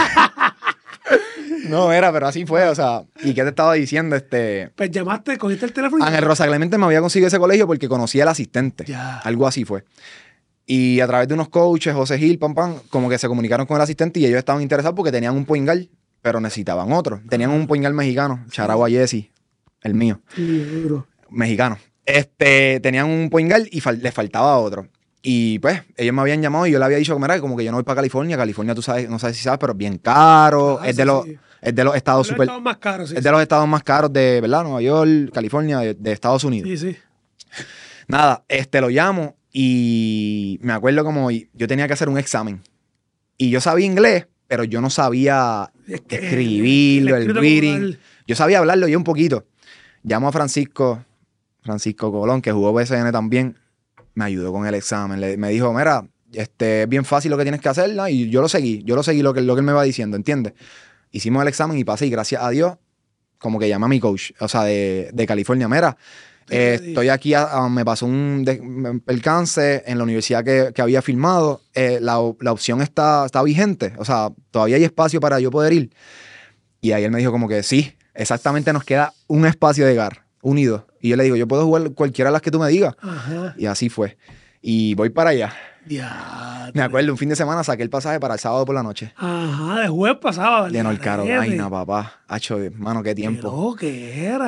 No, pero así fue, o sea. ¿Y qué te estaba diciendo? Pues llamaste, cogiste el teléfono y... Ángel Rosa Clemente me había conseguido ese colegio porque conocía al asistente. Ya. Algo así fue. Y a través de unos coaches, José Gil, como que se comunicaron con el asistente y ellos estaban interesados porque tenían un point guard, pero necesitaban otro. Tenían un point guard mexicano, Charagua Jesse, el mío. Sí, duro. Mexicano. Tenían un point guard y les faltaba otro. Y pues, ellos me habían llamado y yo le había dicho, mira, como que yo no voy para California. California, tú sabes, no sabes si sabes, pero es bien caro. Es de los estados súper... más caros, sí. Es de los estados más caros de, ¿verdad? Nueva York, California, de Estados Unidos. Sí. Nada, lo llamo y me acuerdo como yo tenía que hacer un examen. Y yo sabía inglés, pero yo no sabía escribirlo, el reading. Yo sabía hablarlo yo un poquito. Llamo a Francisco Colón, que jugó BSN también. Me ayudó con el examen. Me dijo, mira, es bien fácil lo que tienes que hacer, ¿no? Y yo lo seguí lo que él me va diciendo, ¿entiendes? Hicimos el examen y pasé, y gracias a Dios, como que llamé a mi coach, o sea, de California. Mira, estoy aquí, me pasó un percance en la universidad que había firmado. La opción está vigente, o sea, todavía hay espacio para yo poder ir. Y ahí él me dijo como que sí, exactamente nos queda un espacio de GAR unido. Y yo le digo, yo puedo jugar cualquiera de las que tú me digas. Ajá. Y así fue. Y voy para allá. Ya. Me acuerdo, un fin de semana saqué el pasaje para el sábado por la noche. Ajá, de jueves pasaba. De North Carolina, papá. Hacho, mano, qué tiempo. ¿Qué era?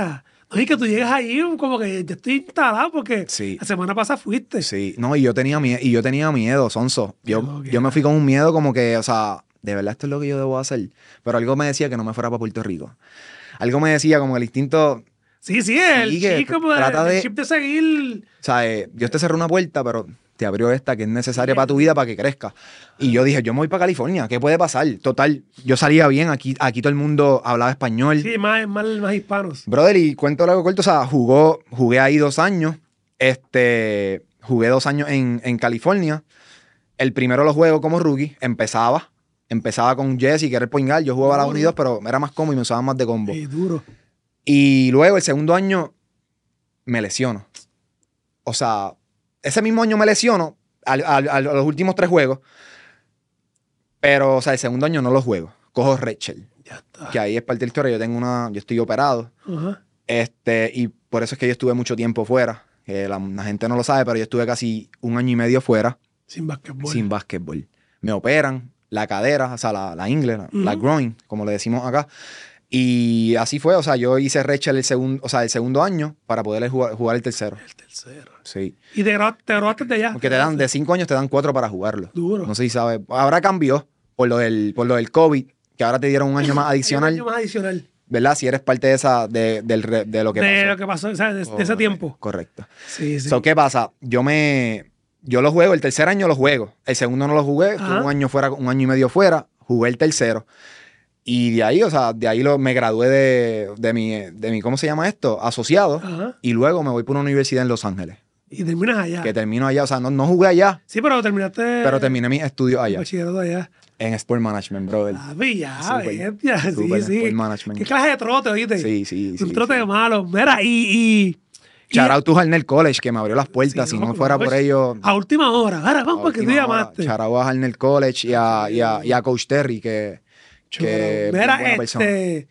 Oye, que tú llegas ahí como que ya estoy instalado porque Sí. la semana pasada fuiste. Sí, no, y yo tenía miedo, sonso. Yo me fui con un miedo como que, o sea, de verdad esto es lo que yo debo hacer. Pero algo me decía que no me fuera para Puerto Rico. Algo me decía como el instinto, Sí, el que chip como trata el de- chip de seguir. o sea, Dios te cerró una puerta, pero te abrió esta que es necesaria para tu vida para que crezca. Y yo dije, yo me voy para California, ¿qué puede pasar? Total, yo salía bien, aquí todo el mundo hablaba español. Sí, más hispanos. Brother, y cuento largo corto, o sea, jugué ahí 2 años. Jugué 2 años en California. El primero lo juego como rookie. Empezaba con Jesse, que era el point guard. Yo jugaba a la Duro. 1 y 2, pero era más cómodo y me usaban más de combo. Sí, duro. Y luego el segundo año me lesiono. O sea, ese mismo año me lesiono a los últimos 3 juegos. Pero, o sea, el segundo año no lo juego. Cojo Rachel. Ya está. Que ahí es parte de la historia. Yo estoy operado. Ajá. Y por eso es que yo estuve mucho tiempo fuera. La gente no lo sabe, pero yo estuve casi 1 año y medio fuera Sin basquetbol. sin básquetbol. Me operan la cadera, o sea, la ingle, la groin, como le decimos acá. Y así fue, o sea, yo hice Rachel el segundo año para poder jugar el tercero. El tercero. Sí. Y te graduaste de allá. Porque de 5 años te dan 4 para jugarlo. Duro. No sé si sabes. Ahora cambió por lo del COVID, que ahora te dieron un año más adicional. Un año más adicional. ¿Verdad? Si eres parte de lo que pasó. De lo que pasó, o sea, de ese tiempo. Correcto. Sí, sí. So, ¿qué pasa? Yo lo juego, el tercer año lo juego. El segundo no lo jugué, estuve Ajá. 1 año y medio fuera, jugué el tercero. Y de ahí, o sea, me gradué de mi, ¿cómo se llama esto? Asociado. Ajá. Y luego me voy por una universidad en Los Ángeles. Y terminas allá. Que termino allá, o sea, no jugué allá, Sí, pero terminaste. pero terminé mis estudios el allá. bachillerato allá. En Sport Management, brother. Ya, Súper, bestia. Sí, súper, sí. Sport Management. ¿Qué clase de trote, oíste? Sí. Un trote malo. Mira, y Shout out to Harnell College, que me abrió las puertas. Sí, Si no, no fuera por coach. ellos. A última hora. Ahora, vamos porque tú llamaste. Shout out a Harnell College y a Coach Terry, que es Mira, buena persona.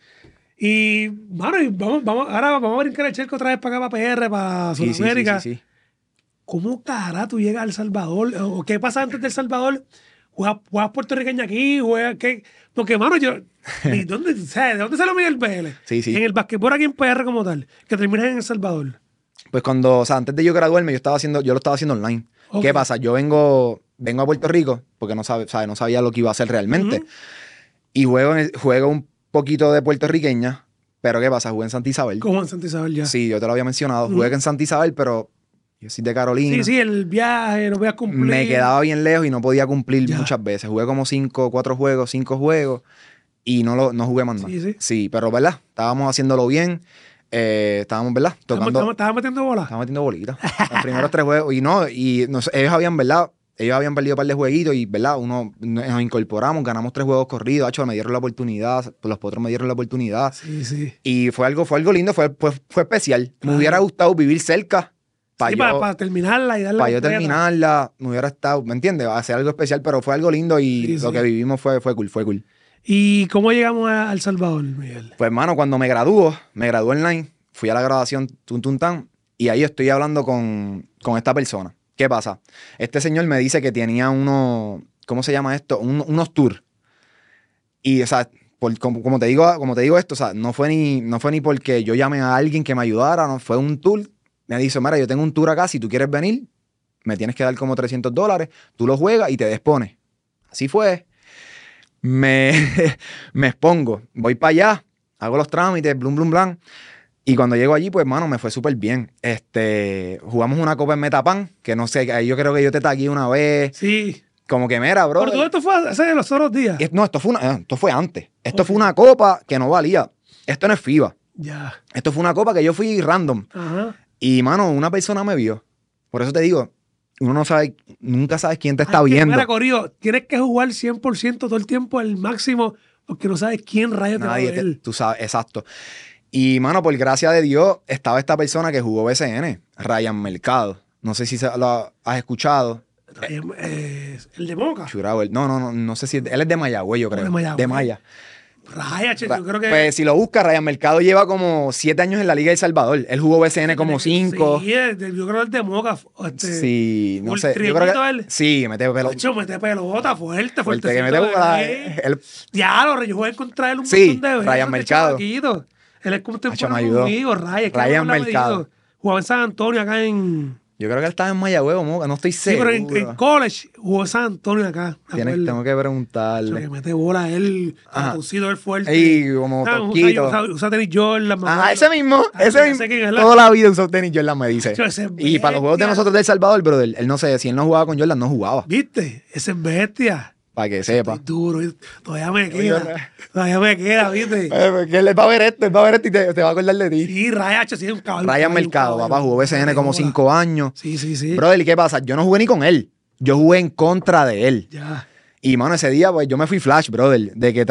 y, mano, ahora vamos a brincar el charco otra vez para acá, para PR, para Sí, Sudamérica. sí. ¿Cómo cara tú llegas a El Salvador? ¿O qué pasa antes de El Salvador? ¿Juegas puertorriqueño aquí? ¿Juegas qué? Porque, mano, ¿de dónde salió Miguel Vélez? Sí. En el basquetbol aquí en PR como tal, que terminas en El Salvador. Pues o sea, antes de yo graduarme, yo lo estaba haciendo online. Ok. ¿Qué pasa? Yo vengo a Puerto Rico porque no sabía lo que iba a hacer realmente. Y juego un poquito de puertorriqueña, pero ¿qué pasa? Jugué en Santa Isabel. Como en Santa Isabel ya. Sí, yo te lo había mencionado. Jugué en Santa Isabel, pero yo soy de Carolina. Sí, el viaje, no voy a cumplir. Me quedaba bien lejos y no podía cumplir Ya. muchas veces. Jugué como 5 juegos y no jugué más nada. Sí. Pero ¿verdad? Estábamos haciéndolo bien. Estábamos, ¿verdad? ¿Estabas metiendo bola? Estábamos metiendo bolitas. Los primeros 3 juegos. Ellos habían perdido un par de jueguitos y, ¿verdad? Nos incorporamos, ganamos 3 juegos corridos. Me dieron la oportunidad. Los otros me dieron la oportunidad. Sí. Y fue algo lindo, fue especial. Me hubiera gustado vivir cerca. Para terminarla y darle Para yo completa. terminarla, me hubiera estado, ¿me entiendes? Hacer algo especial, pero fue algo lindo y lo que vivimos fue cool. ¿Y cómo llegamos a El Salvador, Miguel? Pues, hermano, cuando me gradué online, fui a la graduación, tan, y ahí estoy hablando con esta persona. ¿Qué pasa? Este señor me dice que tenía ¿cómo se llama esto? Unos tours. Y, o sea, como te digo esto, o sea, no fue ni porque yo llamé a alguien que me ayudara, no, fue un tour. Me dice, mira, yo tengo un tour acá, si tú quieres venir, me tienes que dar como $300, tú lo juegas y te dispones. Así fue. Me expongo, voy para allá, hago los trámites, blum. Y cuando llego allí, pues, hermano, me fue súper bien. Jugamos una copa en Metapan, que no sé, yo creo que yo te tagué una vez. Sí. Como que, mira, bro. Pero todo esto fue hace los otros días. No, esto fue antes. Esto fue una copa que no valía. Esto no es FIBA. Ya. Esto fue una copa que yo fui random. Ajá. Y, mano, una persona me vio. Por eso te digo, uno nunca sabes quién te está viendo. Mira, Corillo, tienes que jugar 100% todo el tiempo al máximo porque no sabes quién rayo te va a Nadie, ver. tú sabes, exacto. Y, mano, por gracia de Dios, estaba esta persona que jugó BCN, Ryan Mercado. No sé si lo has escuchado. El de Moca. Churao, no sé si... Él es de Mayagüez, yo creo. de Mayagüez. De Maya. Raya, che, yo creo que... Pues si lo buscas, Ryan Mercado lleva como 7 años en la Liga de El Salvador. Él jugó BCN como 5. Sí, yo creo que el de Moca. Sí, no full sé. Yo creo triplito que, él. sí, mete pelota. Macho, mete pelota fuerte. Que mete pelota. Diablo, yo jugué contra él un Sí, montón de veces. Ryan Mercado. chamaquito. Él es Hacho, me contemporáneo ayudó. conmigo, Ryan. Ryan Mercado. Jugaba en San Antonio, acá en... Yo creo que él estaba en Mayagüez, Moca, no estoy Sí, seguro. pero en college jugó en San Antonio acá. me acuerdo. Tengo que Chacho, preguntarle. que mete bola él, cartoncito, él fuerte. Y como toquito. Usa tenis Jordan. me acuerdo. Ese mismo, Ah, ese ya mismo. sé quién es, Toda la vida usó tenis Jordan, me dice. Chacho, ese es Y para los juegos de bestia. nosotros de El Salvador, brother, él no sé, si él no jugaba con Jordan, no jugaba. ¿Viste? Ese es bestia. Para que sepa. Estoy duro. Todavía me queda. Todavía me queda, ¿viste? Porque él va a ver esto y te va a acordar de ti. Sí, Ryan, sí, es un caballo. Ryan Mercado, papá, jugó BCN como 5 años. Sí, sí, sí. Brother, ¿y qué pasa? Yo no jugué ni con él. Yo jugué en contra de él. Ya. Y, mano, ese día, pues, yo me fui flash, brother. De que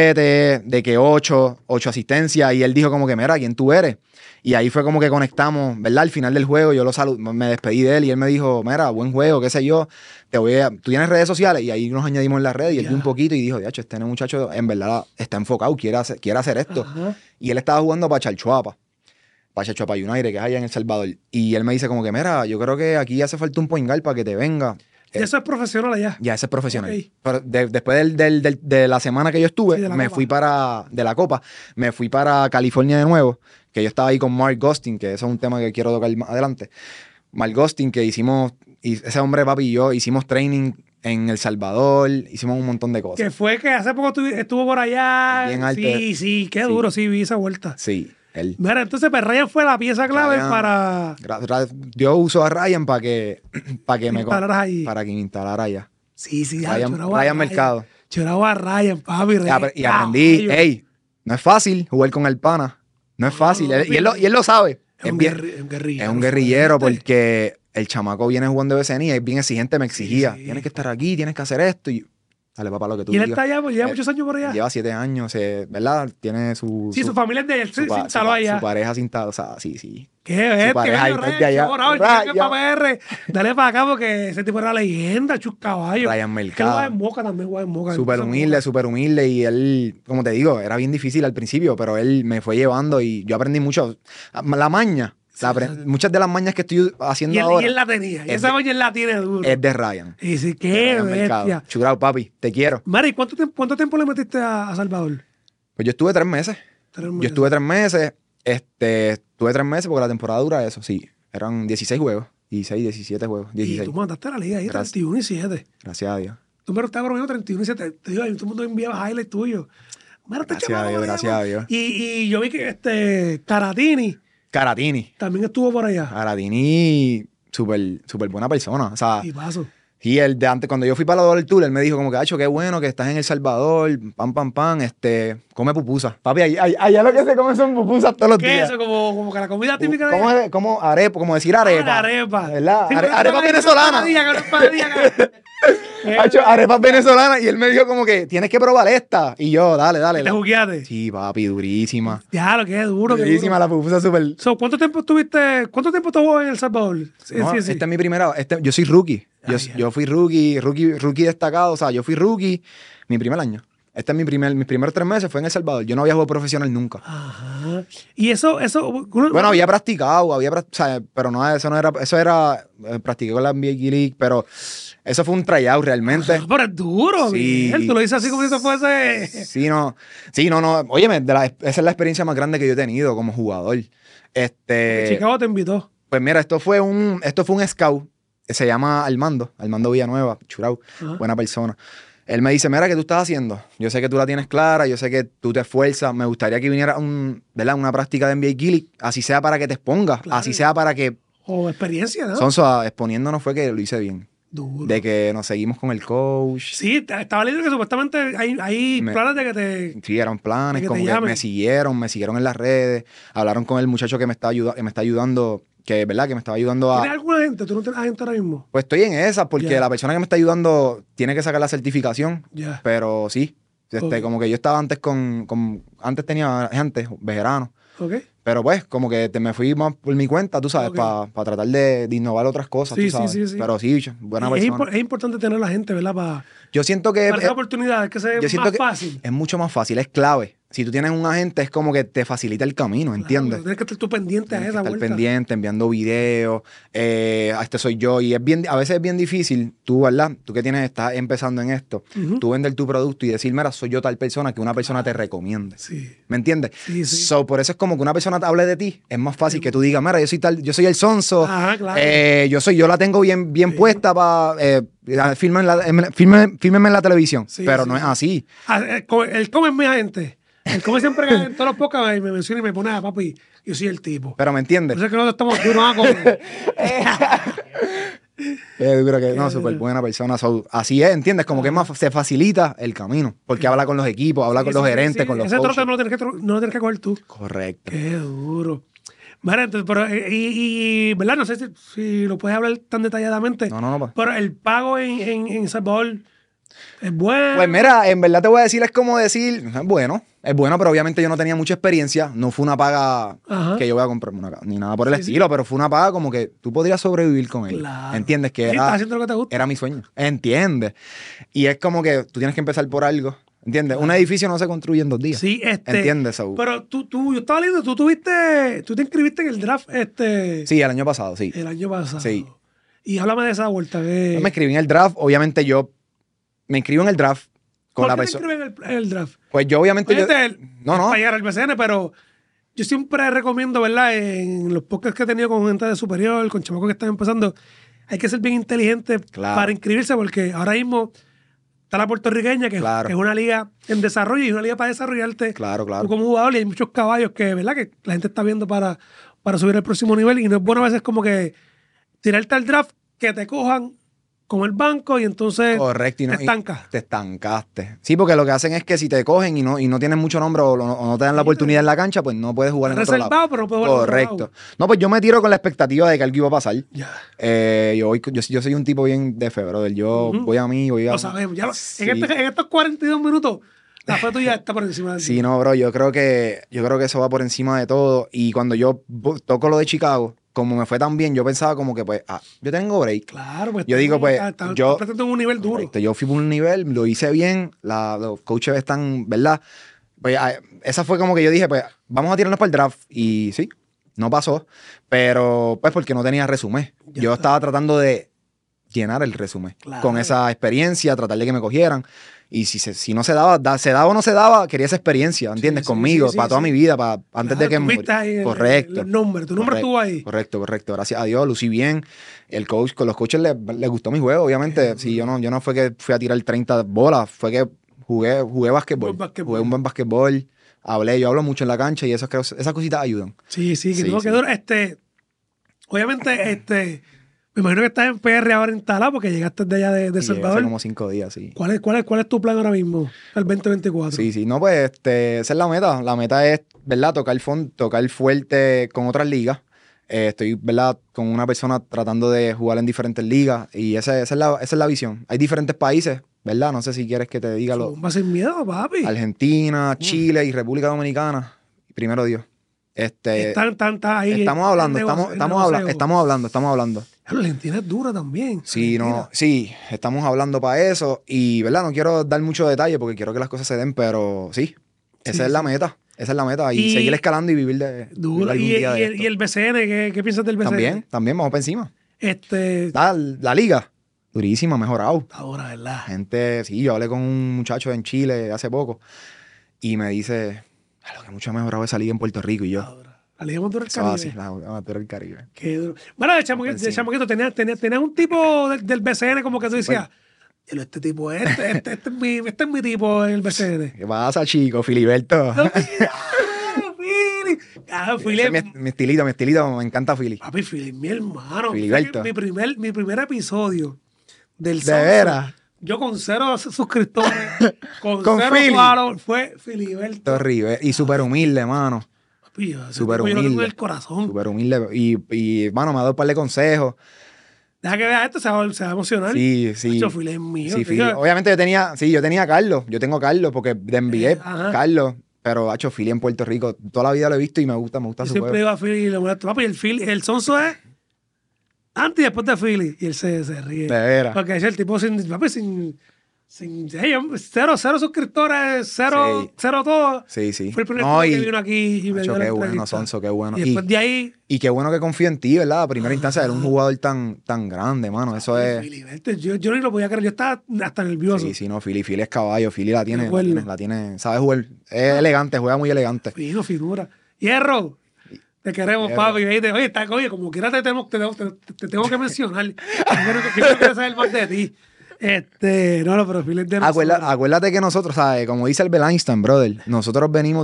37, de que 8 asistencias. Y él dijo como que, mira, ¿quién tú eres? Y ahí fue como que conectamos, ¿verdad? Al final del juego yo me despedí de él y él me dijo, mira, buen juego, qué sé yo. Tú tienes redes sociales. Y ahí nos añadimos en las redes y él vio un poquito y dijo, diacho, este muchacho en verdad está enfocado, quiere hacer esto. Ajá. Y él estaba jugando para Chalchuapa United, que es allá en El Salvador. Y él me dice como que, mira, yo creo que aquí hace falta un point guard para que te venga. Y eso es profesional allá. Ya ese es profesional. Ok. Pero después de la semana que yo estuve, Sí, de la me Copa. fui de la Copa, me fui para California de nuevo, que yo estaba ahí con Mark Gostin, que eso es un tema que quiero tocar más adelante. Mark Gostin, que ese hombre, papi, y yo hicimos training en El Salvador, hicimos un montón de cosas. Que fue que hace poco estuvo por allá. Bien alto. Sí, qué duro, sí, vi esa vuelta. Sí, él. Mira, entonces pues Ryan fue la pieza clave Ryan, para... Yo uso a Ryan para que me instalaras ahí. para que me instalara allá. Sí, ya, Ryan Mercado. Choraba a Ryan, papi. Y aprendí, no es fácil jugar con el pana. No es fácil. Y él lo sabe. Es un guerrillero. Es un guerrillero porque el chamaco viene jugando BCN y es bien exigente, me exigía. Sí. Tienes que estar aquí, tienes que hacer esto. Y dale, papá, lo que tú Y él digas. está allá, pues lleva muchos años por allá. Lleva 7 años, ¿verdad? Tiene su familia es de él, se instaló allá. Su pareja se instaló, o sea, sí. Qué bestia, pareja coño, ahí Ryan, de allá. chorado, el Ryan. chico que es pa' PR. Dale para acá porque ese tipo era leyenda, chus caballo. Ryan Que él Mercado. jugaba en Moca también, jugaba en Moca. Súper humilde. Y él, como te digo, era bien difícil al principio, pero él me fue llevando y yo aprendí mucho. La maña. Muchas de las mañas que estoy haciendo ahora. Y él la tenía. Y esa maña él la tiene duro. Es de Ryan. Y sí, qué Ryan Mercado. bestia. Churao, papi, te quiero. Mari, ¿cuánto tiempo le metiste a Salvador? Pues yo estuve 3 meses. 3 meses. Yo estuve 3 meses. Estuve 3 meses porque la temporada dura eso, sí. Eran 16 juegos. 16, 17 juegos. 16. Y tú mandaste a la liga ahí, Gracias. 31 y 7. Gracias a Dios. Tú me estabas bromeando 31 y 7. Te digo, ahí todo el mundo enviaba highlights tuyos. Mira, este Gracias a chamaco, Dios, gracias a Dios. Y yo vi que Caratini. también estuvo por allá. Caratini, súper buena persona. O sea, Y paso. y el de antes, cuando yo fui para la del Tour, él me dijo como que, Acho, qué bueno que estás en El Salvador, pam, come pupusa. Papi, allá lo que se come son pupusas todos los ¿Qué es días. eso? Como que la comida típica de allá. ¿Cómo arepa? Como decir arepa. La arepa. ¿Verdad? Sí, Arepa venezolana. Hacho, arepas venezolanas. Y él me dijo como que, tienes que probar esta. Y yo, dale. ¿Te jugueaste? Sí, papi, durísima. Ya, lo que es duro. qué Durísima, duro. la pupusa súper... So, ¿cuánto tiempo estuvo en El Salvador? Sí, No, sí. esta es mi primera... yo soy rookie. Yo fui rookie destacado. O sea, yo fui rookie mi primer año. Este es mis primeros 3 meses fue en El Salvador. Yo no había jugado profesional nunca. Ajá. Y eso... Bueno, había practicado, o sea, pero no, eso no era... Eso era... practiqué con la NBA League, pero eso fue un tryout realmente. Ah, pero es duro, Sí. Miguel. Tú lo dices así como si eso fuese... Sí, no. Óyeme, esa es la experiencia más grande que yo he tenido como jugador. Chicago te invitó. Pues mira, esto fue un scout. Se llama Armando Villanueva, churao, Ajá. buena persona. Él me dice, mira, ¿qué tú estás haciendo? Yo sé que tú la tienes clara, yo sé que tú te esfuerzas, me gustaría que viniera ¿verdad? Una práctica de NBA League, así sea para que te expongas, Claro. así sea para que... O experiencia, ¿no? Sonso, exponiéndonos fue que lo hice bien. Duro. De que nos seguimos con el coach. Sí, estaba leyendo que supuestamente hay planes de que te... Sí, eran planes, De que como te que llamen. me siguieron en las redes, hablaron con el muchacho que me está ayudando, que me estaba ayudando ¿Tienes a... alguna gente? ¿Tú no tienes agente ahora mismo? Pues estoy en esa, porque Ya. la persona que me está ayudando tiene que sacar la certificación, Ya. pero sí, Ok. como que yo estaba antes antes tenía gente, veterano, ¿Ok? pero pues como que me fui más por mi cuenta, tú sabes, Ok. para tratar de innovar otras cosas, Sí, tú sabes. sí. Pero sí, buena Es, persona. es importante tener la gente, ¿verdad? Para Yo siento que esa oportunidad, que sea yo siento más que fácil. es mucho más fácil, es clave. si tú tienes un agente, es como que te facilita el camino, ¿entiendes? Claro, tienes que estar tú pendiente a esa vuelta. Pendiente, enviando videos, este soy yo, y a veces es bien difícil, tú, ¿verdad? Tú que estás empezando en esto, tú vender tu producto y decir, mira, soy yo tal persona, que una persona te recomiende. Sí. ¿Me entiendes? Sí, sí. So, por eso es como que una persona te hable de ti, es más fácil que tú digas, mira, yo soy el sonso, Claro. yo la tengo bien puesta para... fírmenme en la televisión, pero no es así. Él come es mi agente. Él come siempre que en todos los podcasts y me menciona y me pone a papi, yo soy el tipo. Pero ¿me entiendes? Por eso es que nosotros estamos duros a comer. Yo creo que no, súper buena persona. So, así es, ¿entiendes? Como que se facilita el camino. Porque habla con los equipos, habla con los gerentes, con los ese coaches. trote no lo tienes que coger tú. Correcto. Qué duro. Mira, entonces, pero, ¿verdad? No sé si lo puedes hablar tan detalladamente. No. Pero el pago en Salvador es bueno. Pues mira, en verdad te voy a decir, es como decir, es bueno, pero obviamente yo no tenía mucha experiencia. No fue una paga que yo voy a comprarme una casa, ni nada por el estilo, pero fue una paga como que tú podrías sobrevivir con él. Claro. ¿Entiendes? Que estás haciendo lo que te gusta. era mi sueño. ¿Entiendes? Y es como que tú tienes que empezar por algo. ¿Entiendes? Un edificio no se construye en 2 días. Sí, ¿Entiendes, Saúl? Pero yo estaba leyendo, tú te inscribiste en el draft Sí, el año pasado, sí. el año pasado. Sí. Y háblame de esa vuelta. Yo me inscribí en el draft, obviamente yo me inscribo en el draft con la ¿Por qué te persona. inscribes en el draft? Pues yo obviamente... No. Para llegar al BCN, pero yo siempre recomiendo, ¿verdad? En los podcasts que he tenido con gente de superior, con chamacos que están empezando, hay que ser bien inteligente para inscribirse porque ahora mismo está la puertorriqueña, que es una liga en desarrollo y una liga para desarrollarte tú como jugador, y hay muchos caballos que, ¿verdad? Que la gente está viendo para subir al próximo nivel y no es bueno a veces como que tirarte al draft, que te cojan como el banco y entonces Correcto, te estancas. Te estancaste. Sí, porque lo que hacen es que si te cogen y no tienes mucho nombre o no te dan la oportunidad en la cancha, pues no puedes jugar en otro lado. Pero no puedes jugar Correcto. en otro lado. No, pues yo me tiro con la expectativa de que algo iba a pasar. Ya. Yo soy un tipo bien de fe, brother. Yo voy a mí, voy a... Lo sabemos. Ya Sí. en estos 42 minutos, la foto ya está por encima de ti. Sí, no, bro, yo creo que eso va por encima de todo. Y cuando yo toco lo de Chicago, como me fue tan bien, yo pensaba como que, pues, yo tengo break. Claro, pues yo digo, pues, yo en un nivel duro. Correcto, yo fui por un nivel, lo hice bien, los coaches están, ¿verdad? Pues esa fue como que yo dije, pues, vamos a tirarnos para el draft. Y sí, no pasó, pero pues porque no tenía resumen. Yo estaba tratando de llenar el resumen con esa experiencia, tratar de que me cogieran. Y si no se daba, se daba o no se daba, quería esa experiencia, ¿entiendes? Conmigo, para toda mi vida, antes de que muriera. Correcto. Tu nombre estuvo ahí. Correcto. Gracias a Dios, lucí bien. Con los coaches les gustó mi juego, obviamente. Sí, yo no fue que fui a tirar 30 bolas, fue que jugué básquetbol. Jugué un buen básquetbol. Yo hablo mucho en la cancha y esas cositas ayudan. Sí, que duro. Obviamente, me imagino que estás en PR ahora instalado porque llegaste de allá de Salvador. Hace como 5 días, sí. ¿Cuál es tu plan ahora mismo, el 2024? Sí. No, pues esa es la meta. La meta es, ¿verdad? Tocar fuerte con otras ligas. Estoy, ¿verdad? Con una persona tratando de jugar en diferentes ligas y esa es la visión. Hay diferentes países, ¿verdad? No sé si quieres que te diga lo... Va sin miedo, papi. Argentina, Chile y República Dominicana. Primero Dios. Están ahí. Estamos hablando. Argentina es dura también. Sí, estamos hablando para eso y, ¿verdad? No quiero dar mucho detalle porque quiero que las cosas se den, pero sí, esa es la meta. Esa es la meta y seguir escalando y vivir de duro. ¿Y el BCN? ¿Qué piensas del BCN? También, vamos para encima. La liga, durísima, mejorado. Ahora, ¿verdad? Gente, sí, yo hablé con un muchacho en Chile hace poco y me dice, lo que mucho ha mejorado esa liga en Puerto Rico y yo. La Liga Amateur del Caribe. Sí, la Amateur del Caribe. Qué duro. Bueno, de chamaquito, tenías un tipo del BCN como que tú decías, este tipo este es mi tipo en el BCN. ¿Qué pasa, chico? Filiberto. Philly. Mi estilito, me encanta Philly. Papi, Philly, mi hermano. Filiberto. Mi primer episodio del ¿De veras? Yo con 0 suscriptores, con 0 Philly. followers, fue Filiberto. Horrible. Y súper humilde, mano. Súper humilde. Yo lo tengo en el corazón. Súper humilde. Y, mano, me ha dado un par de consejos. Deja que vea esto, se va a emocionar. Sí. Philly es mío. Sí, Philly. Obviamente yo tenía a Carlos. Yo tengo a Carlos porque le envié Carlos. Pero, Philly en Puerto Rico, toda la vida lo he visto y me gusta su siempre juego. digo a Philly y le molesto. Papi, el sonso es antes y después de Philly. Y él se ríe. De veras. Porque es el tipo sin Cero suscriptores, cero todo. Sí, sí. Fue el primer tipo que vino aquí y me dio la qué bueno, entrevista. Sonso, qué bueno. Y después de ahí... Y qué bueno que confío en ti, ¿verdad? A primera instancia, eres un jugador tan grande, mano. Eso es... Filiberto, yo ni lo podía creer. Yo estaba hasta nervioso. Sí, no, Fili es caballo. Fili la tiene, sabe jugar. Es elegante, juega muy elegante. Fino, figura. Hierro. Te queremos, papi. Oye, como quiera te tengo que mencionar. Yo quiero saber más de ti. No, pero Phil es de Acuérdate que nosotros, ¿sabes? Como dice Albert Einstein, brother, nosotros venimos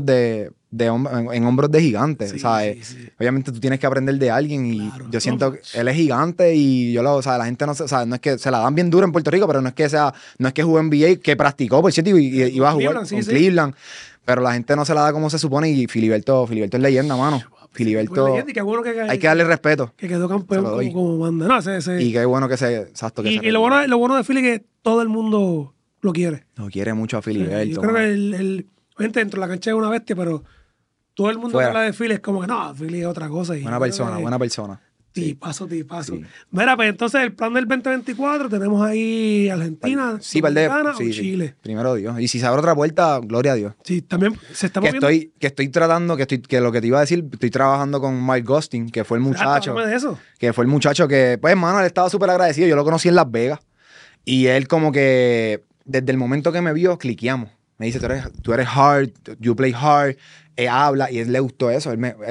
en hombros de gigantes, sí, ¿sabes? Sí. Obviamente tú tienes que aprender de alguien y yo siento que él es gigante y la gente no es que se la dan bien duro en Puerto Rico, pero no es que jugó en NBA, que practicó, por cierto, y iba a jugar con Cleveland, pero la gente no se la da como se supone y Filiberto es leyenda, mano. Filiberto, y qué bueno hay que darle respeto. Que quedó campeón como manda. No, y qué bueno que y lo bueno de Fili es que todo el mundo lo quiere. Lo quiere mucho a Filiberto. Yo creo que obviamente dentro de la cancha es una bestia, pero todo el mundo que habla de Fili es como que no, Fili es otra cosa. Buena persona. Tipazo. Sí. Mira, pues entonces el plan del 2024 tenemos ahí Argentina, Dominicana o Chile. Sí. Primero Dios. Y si se abre otra puerta, gloria a Dios. Sí, también se está moviendo. Estoy tratando, que lo que te iba a decir, estoy trabajando con Mike Gostin, que fue el muchacho. De eso. Que fue el muchacho que, pues, hermano, él estaba súper agradecido. Yo lo conocí en Las Vegas. Y él como que, desde el momento que me vio, cliqueamos. Me dice, tú eres hard, you play hard, habla. Y a él le gustó eso.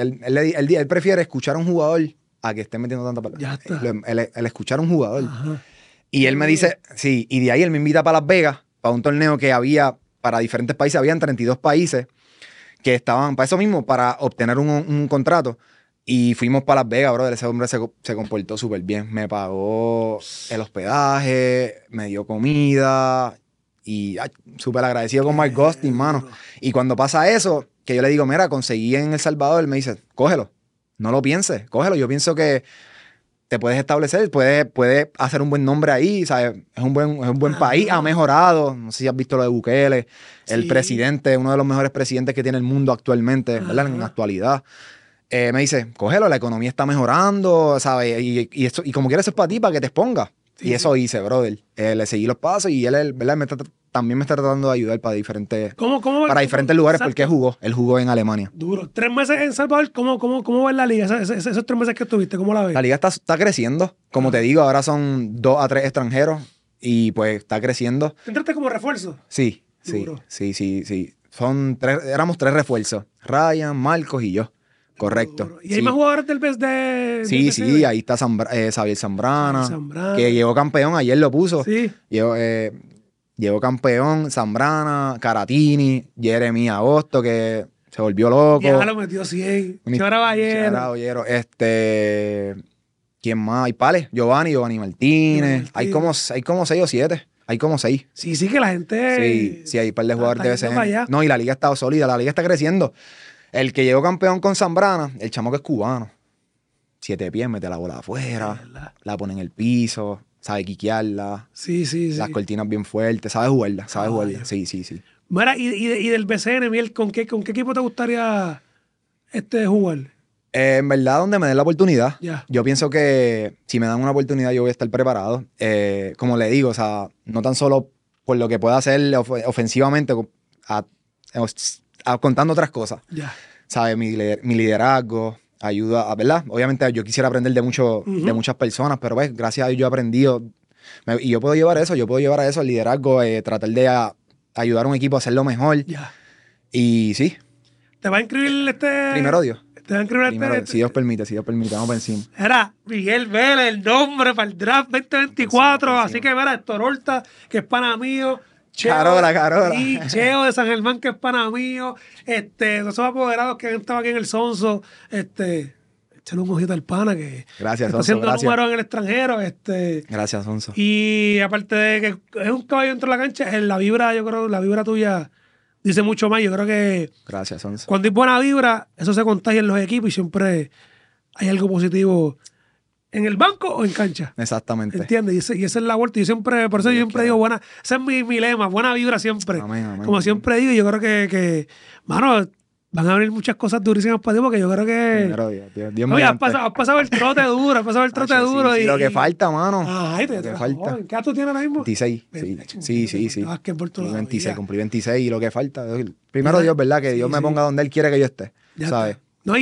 Él prefiere escuchar a un jugador a que esté metiendo tanta palabra. Ya está. El escuchar a un jugador. Ajá. Y él me dice, sí, y de ahí él me invita para Las Vegas, para un torneo que había para diferentes países, habían 32 países que estaban para eso mismo, para obtener un contrato. Y fuimos para Las Vegas, brother. Ese hombre se comportó súper bien. Me pagó el hospedaje, me dio comida y súper agradecido con Mike Gostin, mano. Y cuando pasa eso, que yo le digo, mira, conseguí en El Salvador, él me dice, cógelo. No lo pienses, cógelo. Yo pienso que te puedes establecer, puedes hacer un buen nombre ahí, ¿sabes? Es un buen país, ha mejorado. No sé si has visto lo de Bukele, el presidente, uno de los mejores presidentes que tiene el mundo actualmente, ¿verdad? En la actualidad. Me dice, cógelo, la economía está mejorando, ¿sabes? Y como quieres es para ti, para que te expongas. Sí, y eso hice, brother. Le seguí los pasos y él ¿verdad? También me está tratando de ayudar para diferentes lugares porque él jugó en Alemania. Duro. 3 meses en Salvador, ¿cómo va la liga? Esos 3 meses que estuviste, ¿cómo la ves? La liga está creciendo. Como te digo, ahora son 2 a 3 extranjeros y pues está creciendo. ¿Entraste como refuerzo? Sí. Éramos 3 refuerzos. Ryan, Marcos y yo. Correcto. ¿Y hay más jugadores del PES de Sí, ahí está Xavier Zambrana, que llegó campeón, ayer lo puso. Sí. Llegó campeón, Zambrana, Caratini, Jeremy Agosto, que se volvió loco. Ya lo metió 100. Chara Ballero. ¿Quién más? Hay pales, Giovanni Martínez. Hay como 6 o 7. Hay como 6. Sí, que la gente... Sí, hay un par de jugadores de BCN. No, y la liga está sólida, la liga está creciendo. El que llegó campeón con Zambrana, el chamaco es cubano. 7 pies, mete la bola afuera, la pone en el piso, sabe quiquearla. Sí. Las cortinas bien fuertes, sabe jugarla. Sí. Mira, y del BCN, Miel, ¿con qué equipo te gustaría jugar? En verdad, donde me den la oportunidad. Yeah. Yo pienso que si me dan una oportunidad, yo voy a estar preparado. Como le digo, o sea, no tan solo por lo que pueda hacer ofensivamente, contando otras cosas. Yeah. ¿Sabes? Mi liderazgo ayuda, ¿verdad? Obviamente yo quisiera aprender de muchas personas, pero pues, gracias a Dios yo he aprendido. Y yo puedo llevar eso, el liderazgo, tratar de ayudar a un equipo a hacerlo mejor. Yeah. Y sí. ¿Te va a inscribir Primero Dios. ¿Te va a inscribir si Dios permite, vamos por encima. Era Miguel Vélez, el nombre para el draft 2024. Así que, mira, Héctor Horta, que es pana mío. Carola. Y Cheo de San Germán, que es pana mío. Esos apoderados que han estado aquí en el Sonso. Échale un ojito al pana que gracias, está haciendo números en el extranjero. Gracias, Sonso. Y aparte de que es un caballo dentro de la cancha, la vibra tuya dice mucho más. Yo creo que gracias, Sonso. Cuando hay buena vibra, eso se contagia en los equipos y siempre hay algo positivo en el banco o en cancha. Exactamente. ¿Entiendes? Y esa es la vuelta. Por eso yo siempre digo buena. Ese es mi lema, buena vibra siempre. Amén. Como siempre digo, yo creo que mano, van a abrir muchas cosas durísimas para ti, porque yo creo que... Primero Dios Oye, has mediante. pasado el trote duro, has pasado el trote duro. Sí, y lo que falta, mano. Ay, Lo que falta. ¿Qué edad tú tienes ahora mismo? 26. Sí. Basquetbol Cumplí todavía. 26, cumplí 26 y lo que falta. Primero Ya, Dios, ¿verdad? Que sí, Dios me sí. ponga donde Él quiere que yo esté. Ya ¿Sabes? está. No,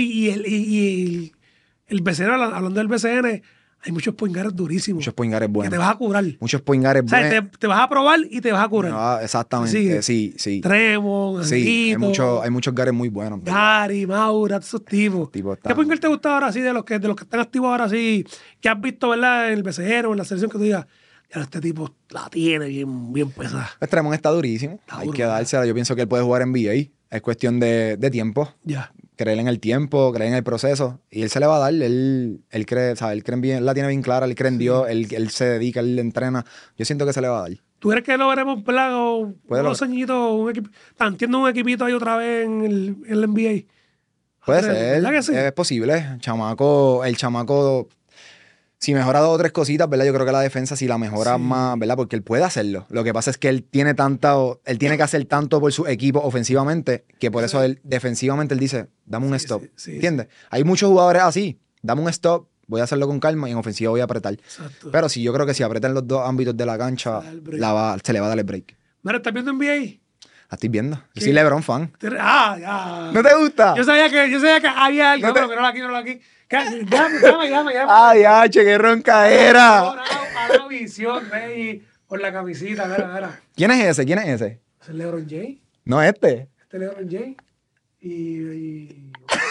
el BCN, hablando del BCN, hay muchos poingares durísimos. Muchos poingares Que te buenos. vas a curar. Muchos poingares O sea, buenos. te vas a probar y te vas a curar. Ah, exactamente. Sigue. Sí. Tremont, Sí, Angelito, hay muchos gares muy buenos. ¿verdad? Gary, Maura, todos esos tipos. Tipo, ¿Qué poingar te gusta ahora sí de los que están activos ahora sí? Que has visto, ¿verdad? En el BCN o en la selección que tú digas, ya este tipo la tiene bien pesada. Pues Tremont está durísimo. Hay duro, que dársela. Yo pienso que él puede jugar en NBA. Es cuestión de tiempo. Ya. Creer en el tiempo, creer en el proceso. Y él se le va a dar. Él cree, ¿sabes? Él cree bien, él la tiene bien clara, él cree en Dios, él se dedica, él entrena. Yo siento que se le va a dar. ¿Tú crees que lo veremos, ¿verdad? O unos añitos, entiendo un equipito ahí otra vez en el NBA. Puede ¿Verdad ser, que sí? es posible. El chamaco, si mejora 2 o 3 cositas, ¿verdad? Yo creo que la defensa si la mejora más, ¿verdad? Porque él puede hacerlo. Lo que pasa es que él tiene que hacer tanto por su equipo ofensivamente, que por eso él defensivamente él dice, dame un stop. sí. ¿Entiendes? Hay muchos jugadores así, dame un stop, voy a hacerlo con calma y en ofensiva voy a apretar. Exacto. Pero sí, yo creo que si aprieta en los 2 ámbitos de la cancha, Se da el break. se le va a dar el break. Mira, ¿estás viendo NBA? La estoy viendo. Yo ¿Qué? soy LeBron fan. Ya. ¿No te gusta? Yo sabía que había algo, No te- pero no lo aquí. Llame. Ay, qué ronca era. A la visión, rey, por la camisita, mira. ¿Quién es ese? Ese es LeBron James. No, este. Este es LeBron James. Y...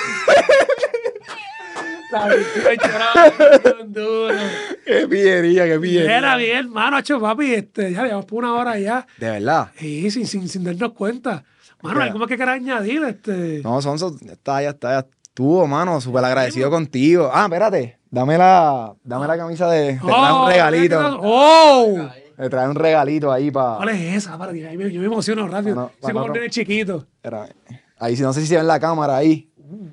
La visión lloraba, duro. Qué pillería. Era bien, hermano, hecho papi, ya llevamos por 1 hora ya. De verdad. Sí, sin darnos cuenta. Mano, Ya. algo más que quieras añadir, No, Sonso, ya estuvo, mano, súper agradecido contigo. Ah, espérate, dame la camisa te trae un regalito. ¡Oh! Te trae un regalito ahí ¿Cuál para... es esa? Yo me emociono rápido. No, Soy como un no. nene chiquito. Ahí, no sé si se ve en la cámara ahí.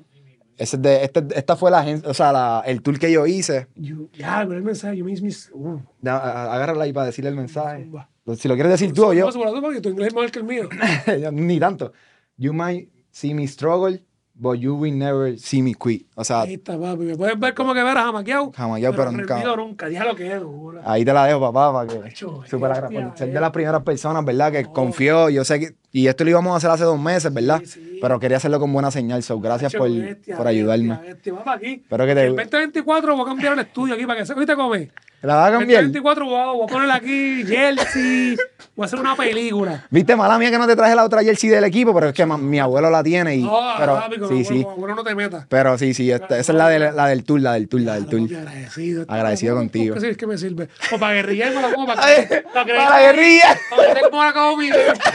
Ese es esta fue la agencia, o sea, el tour que yo hice. Con el mensaje, yo mis... Agárrala ahí para decirle el mensaje. Zumba. Si lo quieres decir tú o yo. No, porque tu inglés es mejor que el mío. Ni tanto. You might see me struggle, but you will never see me quit. O sea, Ahí está, papi. Me puedes ver como que verás jamaqueado. Jamaqueado, pero nunca- rendido nunca. Ya lo que es, duro. ahí te la dejo, papá, para que Macho, súper bestia, agradecido. Ser de las primeras personas, ¿verdad? Que confió. Yo sé que. Y esto lo íbamos a hacer hace 2 meses, ¿verdad? Sí. Pero quería hacerlo con buena señal. So, gracias Macho, por ayudarme. Bestia. Vamos aquí. Espero que te- El 2024 voy a cambiar el estudio aquí para que se... ¿Viste come? ¿La vas a El cambiar? 2024 voy a poner aquí jersey. Voy a hacer una película. Viste, mala mía que no te traje la otra jersey del equipo, pero es que mi abuelo la tiene. Y, No, pero, papi, sí. bueno, no te metas. Pero sí, esa es la del tour, la del tour. Papi, agradecido. Agradecido contigo. ¿Qué que me sirve? O para guerrillar, me lo como para Ay, que... para la guerrilla. Para que tenga como mi...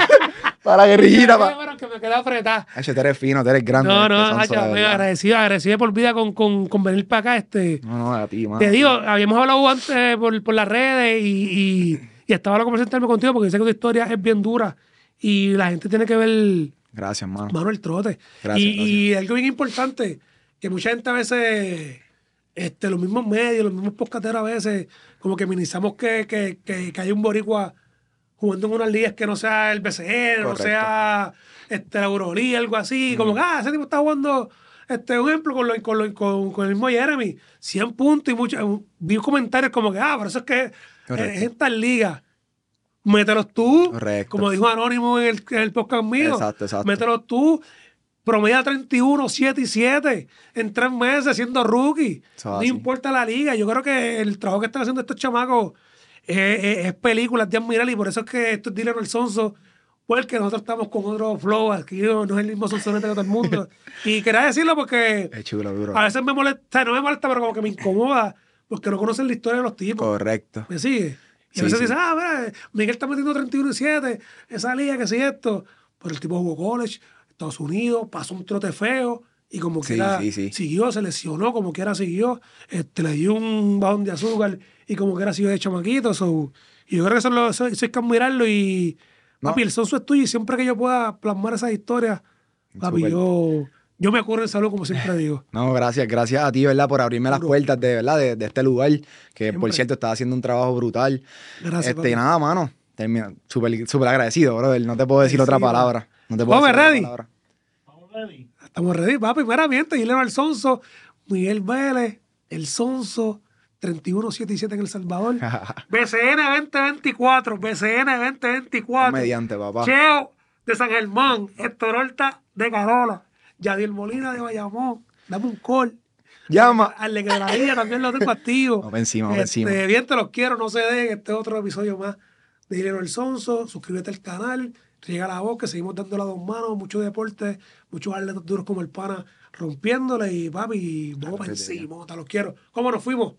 Para la guerrillita. Que me queda apretada. Hacho, tú eres fino, tú eres grande. No, Sonso, de Hacho, verdad. agradecido por vida con venir para acá. No, a ti, mano. Te digo, habíamos hablado antes por las redes y estaba loco por sentarme contigo porque sé que tu historia es bien dura y la gente tiene que ver, Gracias, mano. mano, el trote. Gracias, y algo bien importante, que mucha gente a veces, los mismos medios, los mismos podcasteros a veces, como que minimizamos que hay un boricua jugando en unas ligas que no sea el BCN, no Correcto. sea la Euroliga, algo así, como que, ese tipo está jugando, un ejemplo con el mismo Jeremy, 100 puntos y vi comentarios como que, por eso es que Correcto. es en tal liga. Mételos tú, Correcto. como dijo Anónimo en el podcast mío. Exacto. Mételos tú, promedia 31, 7 y 7 en 3 meses siendo rookie. Eso No así. importa la liga. Yo creo que el trabajo que están haciendo estos chamacos es películas de admirar y por eso es que esto es Dylan el Sonso, porque nosotros estamos con otro flow, aquí no es el mismo sonsonete que todo el mundo. Y quería decirlo porque Es chulo, duro. a veces me molesta, no me molesta, pero como que me incomoda, porque no conocen la historia de los tipos. Correcto. ¿Me sigue? Y a Sí, veces sí. dice, mira, Miguel está metiendo 31 y 7, esa liga, que sí esto. Pero el tipo jugó college, Estados Unidos, pasó un trote feo y como Sí, quiera sí. siguió, se lesionó, como quiera siguió, le dio un bajón de azúcar y como quiera siguió de chamaquito. Y yo creo que eso hay que admirarlo y No. papi, el Sonso es tuyo y siempre que yo pueda plasmar esas historias, papi, Súper. yo me acuerdo en salud, como siempre digo. No, gracias a ti, ¿verdad? Por abrirme las puertas de, ¿verdad? De este lugar, que por Siempre. cierto estás haciendo un trabajo brutal. Gracias, papi. Y nada, mano. Súper agradecido, brother. No te puedo decir otra Agradecido. palabra. No te puedo Vamos, decir otra ready. palabra. Estamos ready, papi. Meramente, Guillermo El Sonso, Miguel Vélez, El Sonso, 31-7-7 en El Salvador. BCN 2024, BCN 2024. Mediante, papá. Cheo de San Germán, Héctor Horta de Carola, Yadiel Molina de Bayamón. Dame un call. Llama. Al de Quebradilla también lo tengo activo. Vamos encima. Bien te los quiero, no se den. Este es otro episodio más de Guillermo El Sonso. Suscríbete al canal, riega la voz, que seguimos dándole a dos manos, mucho deporte, muchos atletas duros como el pana rompiéndole. Y papi, vamos para encima, te los quiero. ¿Cómo nos fuimos?